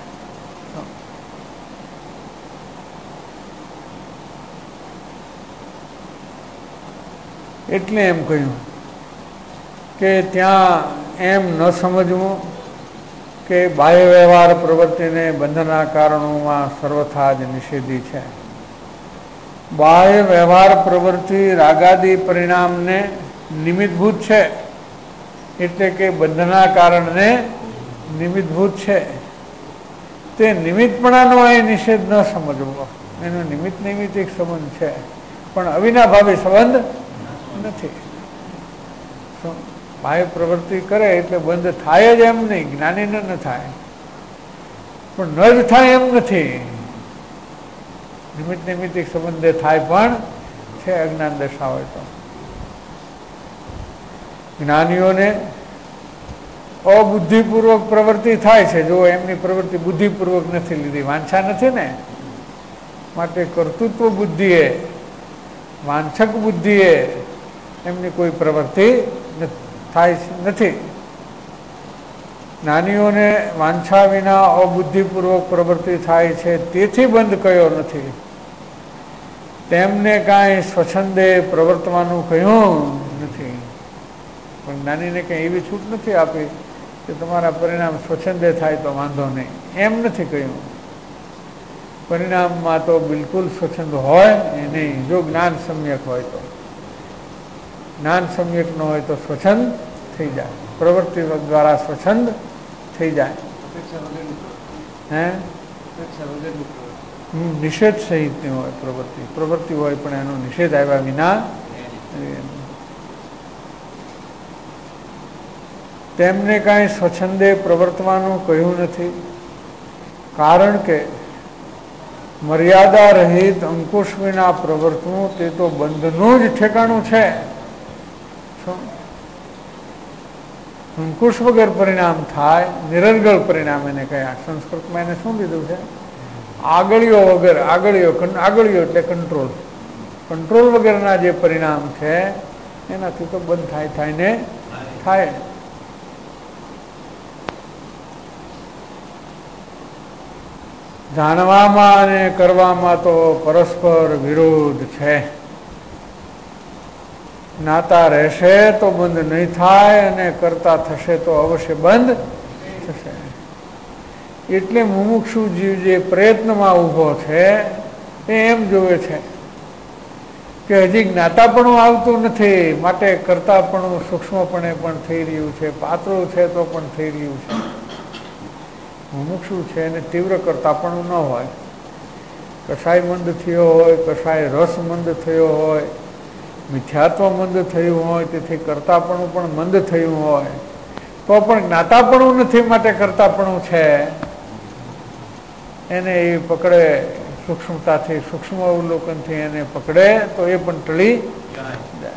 એટલે એમ કહ્યું કે ત્યાં એમ ન સમજવું કે બાહ્ય વ્યવહાર પ્રવૃત્તિને બંધના કારણોમાં સર્વથા જ નિષેધી છે. બાહ્ય વ્યવહાર પ્રવૃત્તિ રાગાદી પરિણામને નિમિત્તભૂત છે, એટલે કે બંધના કારણને નિમિત્તભૂત છે. તે નિમિત્તપણાનો અહીં નિષેધ ન સમજવો. એનો નિમિત્તિક સંબંધ છે પણ અવિનાભાવી સંબંધ નથી. બાહ્ય પ્રવૃત્તિ કરે એટલે બંધ થાય જ એમ નહીં. જ્ઞાનીને ન થાય પણ ન જ થાય એમ નથી. નિમિત્તિક સંબંધે થાય પણ છે અજ્ઞાન દશા હોય તો. જ્ઞાનીઓને અબુદ્ધિપૂર્વક પ્રવૃત્તિ થાય છે. જો એમની પ્રવૃત્તિ બુદ્ધિપૂર્વક નથી લીધી, વાંછા નથી ને, માટે કર્તૃત્વ બુદ્ધિએ, વાંછક બુદ્ધિએ એમની કોઈ પ્રવૃત્તિ થાય નથી. જ્ઞાનીઓને વાંછા વિના અબુદ્ધિપૂર્વક પ્રવૃત્તિ થાય છે, તેથી બંધ કયો નથી. તેમને કાંઈ સ્વચ્છંદે પ્રવર્તવાનું કહ્યું નથી. પણ જ્ઞાનીને કંઈ એવી છૂટ નથી આપી કે તમારા પરિણામ સ્વચ્છંદે થાય તો વાંધો નહીં, એમ નથી કહ્યું. પરિણામમાં તો બિલકુલ સ્વચ્છંદ હોય નહીં, જો જ્ઞાન સમ્યક હોય તો. જ્ઞાન સમ્યક ન હોય તો સ્વચ્છંદ થઈ જાય, પ્રવૃત્તિ દ્વારા સ્વચ્છંદ થઈ જાય. નિષેધ સહિતની હોય પ્રવૃત્તિ હોય પણ એનો નિષેધ આવ્યા વિના. તેમને કાંઈ સ્વચ્છંદે પ્રવર્તવાનું કહ્યું નથી, કારણ કે મર્યાદા રહિત અંકુશ વિના પ્રવર્તવું તે તો બંધનું જ ઠેકાણું છે. અંકુશ વગર પરિણામ થાય, નિરર્ગળ પરિણામ એને કયા. સંસ્કૃતમાં એને શું કીધું છે? આગળીઓ વગર. આગળીઓ એટલે કંટ્રોલ વગરના જે પરિણામ છે એનાથી તો બંધ થાય ને થાય. જાણવામાં અને કરવામાં તો પરસ્પર વિરોધ છે. જ્ઞાતા રહેશે તો બંધ નહીં થાય અને કરતા થશે તો અવશ્ય બંધ થશે. એટલે મુમુક્ષુ જીવ જે પ્રયત્નમાં ઊભો છે એ એમ જોવે છે કે હજી જ્ઞાતાપણું આવતું નથી, માટે કરતાપણું સૂક્ષ્મપણે પણ થઈ રહ્યું છે, પાતળું છે તો પણ થઈ રહ્યું છે. મુમુક્ષુ છે એને તીવ્ર કરતાપણું ન હોય. કસાય મંદ થયો હોય, કસાય રસ મંદ થયો હોય, મિથ્યાત્વ મંદ થયું હોય, તેથી કરતાપણું પણ મંદ થયું હોય તો પણ જ્ઞાતાપણું નથી, માટે કરતાપણું છે એને એ પકડે. સૂક્ષ્મતાથી, સૂક્ષ્મ અવલોકનથી એને પકડે તો એ પણ ટળી જાય.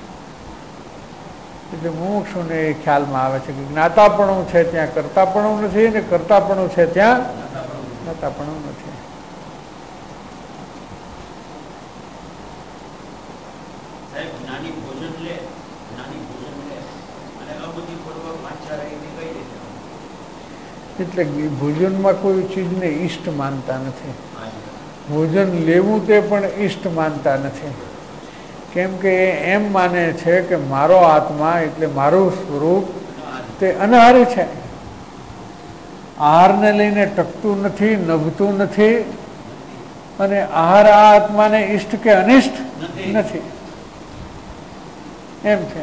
એટલે મુમુક્ષુને એ ખ્યાલમાં આવે છે કે જ્ઞાતાપણું છે ત્યાં કરતાપણું નથી, અને કરતાપણું છે ત્યાં જ્ઞાતાપણું નથી. એટલે ભોજનમાં કોઈ ચીજને ઈષ્ટ માનતા નથી. ભોજન લેવું તે પણ ઈષ્ટ માનતા નથી. કેમ કે એમ માને છે કે મારો આત્મા એટલે મારું સ્વરૂપ તે અનાહારી છે. આહારને લઈને ટકતું નથી, નભતું નથી, અને આહાર આ આત્માને ઈષ્ટ કે અનિષ્ટ નથી એમ છે.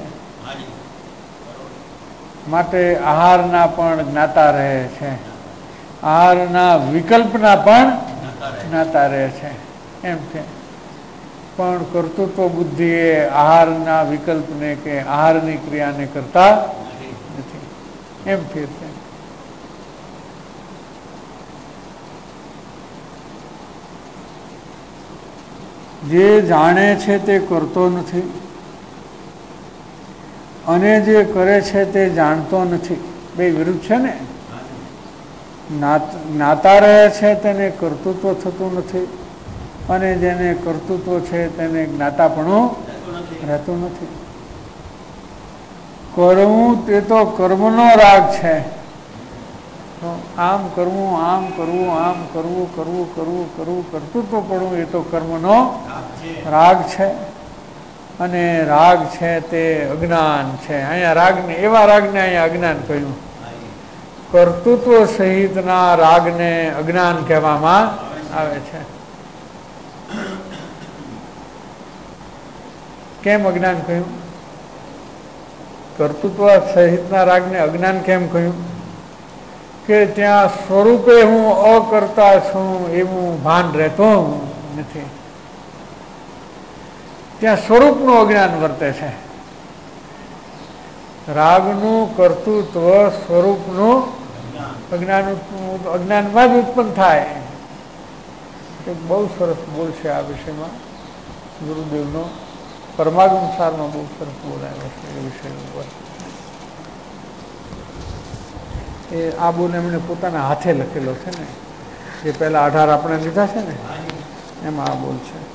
માટે આહારના પણ જ્ઞાતા રહે છે, આહારના વિકલ્પના પણ જ્ઞાતા રહે છે એમ છે. પણ કર્તૃત્વ બુદ્ધિ એ આહારના વિકલ્પને કે આહારની ક્રિયાને કરતા નથી એમ ફેર છે. જે જાણે છે તે કરતો નથી, અને જે કરે છે તે જાણતો નથી. બે વિરુદ્ધ છે ને. જ્ઞાતા રહે છે તેને કર્તૃત્વ થતું નથી, અને જેને કર્તૃત્વ છે તેને જ્ઞાતાપણું રહેતું નથી. કરવું તે તો કર્મનો રાગ છે. આમ કરવું, આમ કરવું, આમ કરવું, કર્તૃત્વપણું એ તો કર્મનો રાગ છે. અને રાગ છે તે અજ્ઞાન છે. અહીંયા રાગને, એવા રાગને અહીંયા અજ્ઞાન કહ્યું. કર્તૃત્વ સહિતના રાગને અજ્ઞાન કહેવામાં આવે છે. કેમ અજ્ઞાન કહ્યું? કર્તૃત્વ સહિતના રાગને અજ્ઞાન કેમ કહ્યું? કે ત્યાં સ્વરૂપે હું અકર્તા છું એવું ભાન રહેતું નથી. ત્યાં સ્વરૂપનું અજ્ઞાન વર્તે છે. રાગનું કર્તૃત્વ સ્વરૂપનું અજ્ઞાનમાં જ ઉત્પન્ન થાય. એક બહુ સરસ બોલ છે આ વિષયમાં, ગુરુદેવનો પરમાગમસારમાં બહુ સરસ બોલ આવ્યો છે એ વિષય ઉપર. એ આ બોલ એમણે પોતાના હાથે લખેલો છે ને, જે પહેલા 18 આપણે લીધા છે ને એમાં આ બોલ છે.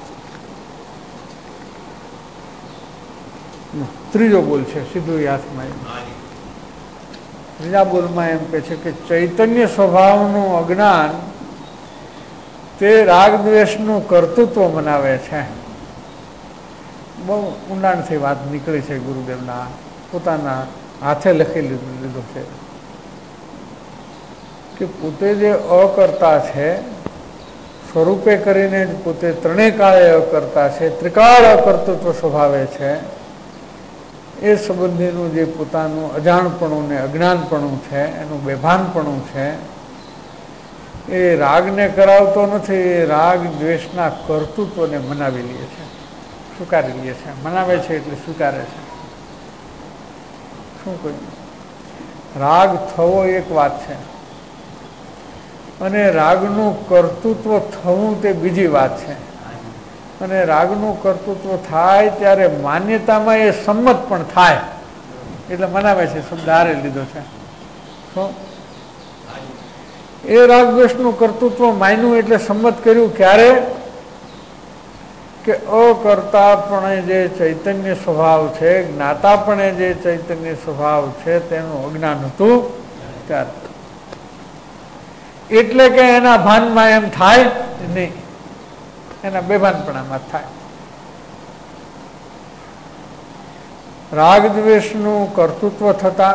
ત્રીજો બોલ છે, સીધું યાદમાં. ત્રીજા બોલમાં એમ કહે છે કે ચૈતન્ય સ્વભાવનું અજ્ઞાન તે રાગ દ્વેષનું કર્તૃત્વ મનાવે છે. બહુ ઊંડાણથી વાત નીકળી છે, ગુરુદેવના પોતાના હાથે લખી લીધું છે કે પોતે જે અકર્તા છે સ્વરૂપે કરીને જ પોતે ત્રણેય કાળે અકર્તા છે, ત્રિકાળ અકર્તૃત્વ સ્વભાવે છે. એ સંબંધીનું જે પોતાનું અજાણપણું ને અજ્ઞાનપણું છે, એનું બેભાનપણું છે, એ રાગને કરાવતો નથી. એ રાગ દ્વેષના કર્તૃત્વને મનાવી લે છે, સ્વીકારી લે છે. મનાવે છે એટલે સ્વીકારે છે. શું કહ્યું? રાગ થવો એક વાત છે અને રાગનું કર્તૃત્વ થવું તે બીજી વાત છે. અને રાગનું કર્તૃત્વ થાય ત્યારે માન્યતામાં એ સંમત પણ થાય એટલે મનાવે છે. શબ્દ હારે લીધો છે. શું? એ રાગદ્વેષનું કર્તૃત્વ માન્યું એટલે સંમત કર્યું. ક્યારે? કે અકર્તાપણે જે ચૈતન્ય સ્વભાવ છે, જ્ઞાતાપણે જે ચૈતન્ય સ્વભાવ છે તેનું અજ્ઞાન હતું ત્યારે. એટલે કે એના ભાનમાં એમ થાય નહીં, એના બેભાનપણામાં થાય. રાગદ્વેષનું કર્તૃત્વ થતા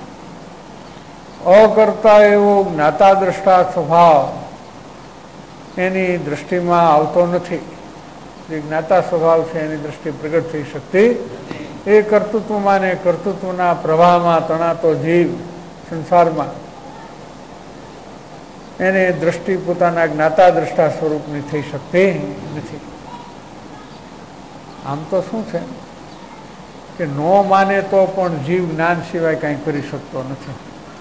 અકર્તા એવો જ્ઞાતા દ્રષ્ટા સ્વભાવ એની દ્રષ્ટિમાં આવતો નથી. જે જ્ઞાતા સ્વભાવ છે એની દ્રષ્ટિ પ્રગટ થઈ શકતી. એ કર્તૃત્વમાં ને કર્તૃત્વના પ્રવાહમાં તણાતો જીવ સંસારમાં એને દ્રષ્ટિ પોતાના જ્ઞાતા દ્રષ્ટા સ્વરૂપની થઈ શકતી નથી. આમ તો શું છે કે નો માને તો પણ જીવ જ્ઞાન સિવાય કંઈ કરી શકતો નથી.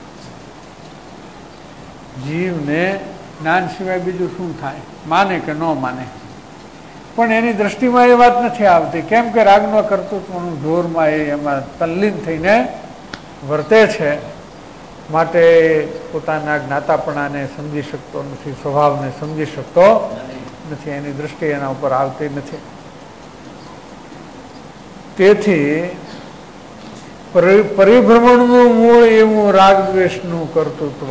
જીવને જ્ઞાન સિવાય બીજું શું થાય? માને કે ન માને, પણ એની દ્રષ્ટિમાં એ વાત નથી આવતી. કેમ કે રાગનો કર્તૃત્વનું જોરમાં એ એમાં તલ્લીન થઈને વર્તે છે. માટે પોતાના જ્ઞાતાપણાને સમજી શકતો નથી, સ્વભાવને સમજી શકતો નથી. એની દ્રષ્ટિ એના ઉપર આવતી નથી. તેથી પરિભ્રમણનું મૂળ એવું રાગદ્વેષનું કર્તૃત્વ.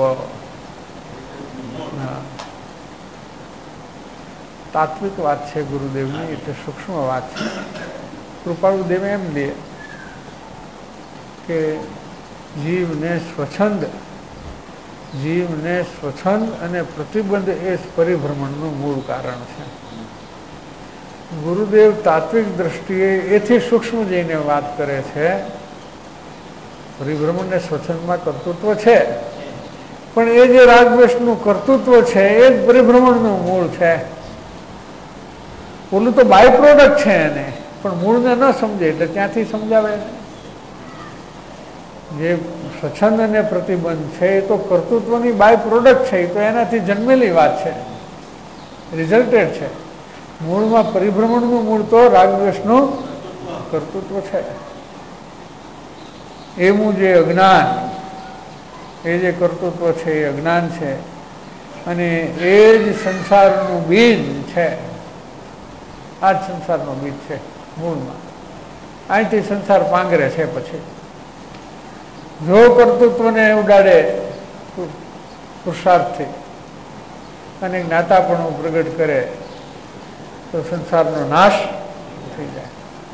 તાત્વિક વાત છે ગુરુદેવની, એટલે સૂક્ષ્મ વાત છે. કૃપાળુદેવ એમ દે કે જીવને સ્વચ્છંદ અને પ્રતિબંધ એ પરિભ્રમણનું મૂળ કારણ છે. ગુરુદેવ તાત્વિક દ્રષ્ટિએ એથી સૂક્ષ્મ જઈને વાત કરે છે. પરિભ્રમણ ને સ્વચ્છંદમાં કર્તૃત્વ છે, પણ એ જે રાગદ્વેષનું કર્તૃત્વ છે એ જ પરિભ્રમણનું મૂળ છે. ઓલું તો બાય પ્રોડક્ટ છે એને, પણ મૂળને ન સમજે એટલે ત્યાંથી સમજાવે. જે સ્વચ્છંદ અને પ્રતિબંધ છે એ તો કર્તૃત્વની બાય પ્રોડક્ટ છે, એ તો એનાથી જન્મેલી વાત છે, રિઝલ્ટેડ છે. મૂળમાં પરિભ્રમણનું મૂળ તો રાગદ્વેષનું કર્તૃત્વ છે. એવું જે અજ્ઞાન, એ જે કર્તૃત્વ છે એ અજ્ઞાન છે અને એ જ સંસારનું બીજ છે. આ જ સંસારનું બીજ છે મૂળમાં. અહીંથી સંસાર પાંગરે છે. પછી જો કર્તૃત્વને ઉડાડે પુરુષાર્થથી અને જ્ઞાતાપણું પ્રગટ કરે તો સંસારનો નાશ થઈ જાય.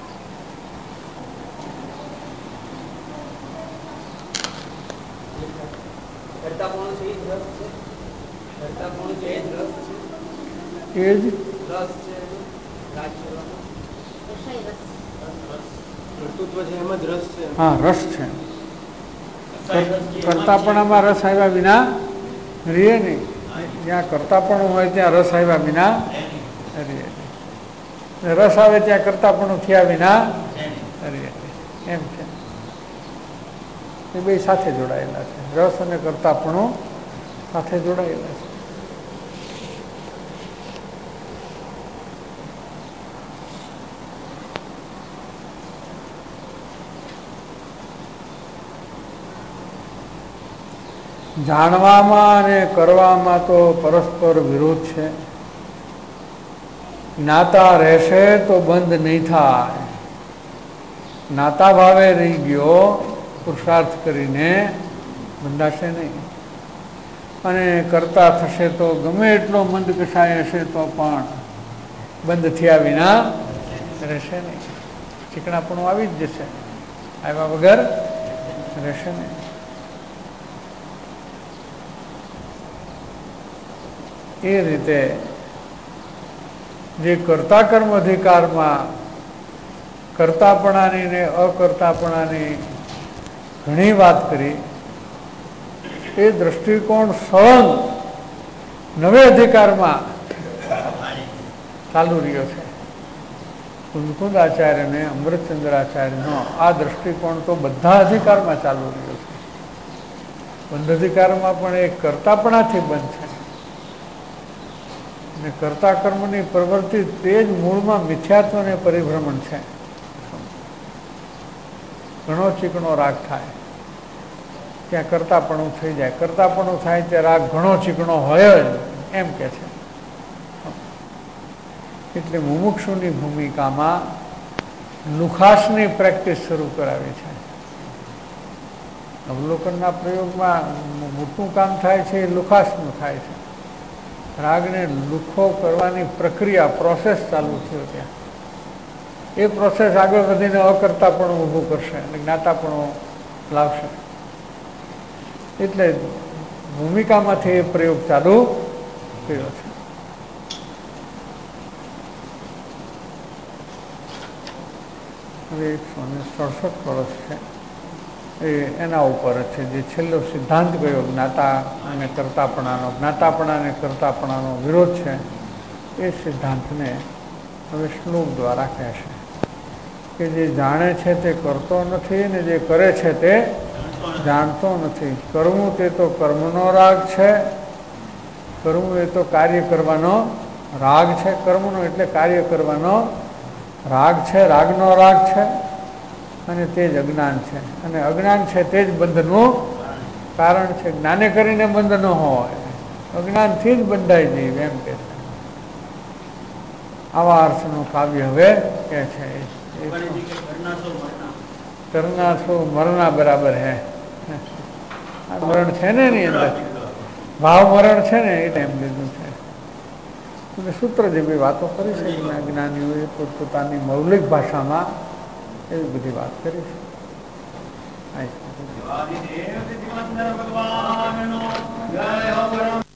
એ જ હા, રસ છે. કર્તાપણામાં રસ આવ્યા વિના રીએ નહીં. જ્યાં કર્તાપણું હોય ત્યાં રસ આવ્યા વિના રીએ. રસ આવે ત્યાં કર્તાપણું થયા વિના રીએ. એમ છે. એ બે સાથે જોડાયેલા છે. રસ અને કર્તાપણું સાથે જોડાયેલા છે. જાણવામાં અને કરવામાં તો પરસ્પર વિરોધ છે. જ્ઞાતા રહેશે તો બંધ નહીં થાય. જ્ઞાતા ભાવે રહી ગયો પુરુષાર્થ કરીને બંધાશે નહીં. અને કરતા થશે તો ગમે એટલો મંદ કસાય હશે તો પણ બંધ થયા વિના રહેશે નહીં. ચીકણાપણું આવી જ જશે, આવ્યા વગર રહેશે નહીં. એ રીતે જે કર્તા કર્મ અધિકારમાં કર્તાપણાની ને અકર્તાપણાની ઘણી વાત કરી, એ દ્રષ્ટિકોણ સળંગ નવે અધિકારમાં ચાલુ રહ્યો છે. કુંદકુંદ આચાર્ય અને અમૃતચંદ્ર આચાર્યનો આ દ્રષ્ટિકોણ તો બધા અધિકારમાં ચાલુ રહ્યો છે. બંધ અધિકારમાં પણ એ કર્તાપણાથી બંધ છે, અને કર્તા કર્મની પ્રવૃત્તિ તે જ મૂળમાં મિથ્યાત્વ અને પરિભ્રમણ છે. ઘણો ચીકણો રાગ થાય ત્યાં કર્તાપણું થઈ જાય, કર્તાપણું થાય ત્યાં રાગ ઘણો ચીકણો હોય જ, એમ કે છે. એટલે મુમુક્ષુની ભૂમિકામાં લુખાસની પ્રેક્ટિસ શરૂ કરાવી છે. અવલોકનના પ્રયોગમાં મોટું કામ થાય છે, એ લુખાસનું થાય છે. રાગને લુખો કરવાની પ્રક્રિયા, પ્રોસેસ ચાલુ થયો ત્યાં. એ પ્રોસેસ આગળ વધીને અકર્તાપણું ઊભું કરશે અને જ્ઞાતાપણું લાવશે. એટલે ભૂમિકામાંથી એ પ્રયોગ ચાલુ કર્યો છે. હવે 167 વર્ષ છે એ એના ઉપર જ છે, જે છેલ્લો સિદ્ધાંત કયો જ્ઞાતા અને કર્તાપણાનો, જ્ઞાતાપણા અને કર્તાપણાનો વિરોધ છે, એ સિદ્ધાંતને હવે શ્લોક દ્વારા કહેશે કે જે જાણે છે તે કરતો નથી, ને જે કરે છે તે જાણતો નથી. કરવું તે તો કર્મનો રાગ છે, કરવું એ તો કાર્ય કરવાનો રાગ છે. કર્મનો એટલે કાર્ય કરવાનો રાગ છે, રાગનો રાગ છે, અને તે જ અજ્ઞાન છે. અને અજ્ઞાન છે તે જ બંધનું કારણ છે. જ્ઞાને કરીને બંધ ન હોય, અજ્ઞાનથી જ બંધાઈ જઈએ, એમ કે છે. આવા અર્થનું કાવ્ય હવે કે છે કરના છો મરણા બરાબર હે. આ મરણ છે ને એની અંદર ભાવ મરણ છે ને, એ ટાઈમ લીધું છે. અને સૂત્ર જેવી વાતો કરી છે જ્ઞાનીઓએ પોતપોતાની મૌલિક ભાષામાં એવી બધી વાત કરી છે.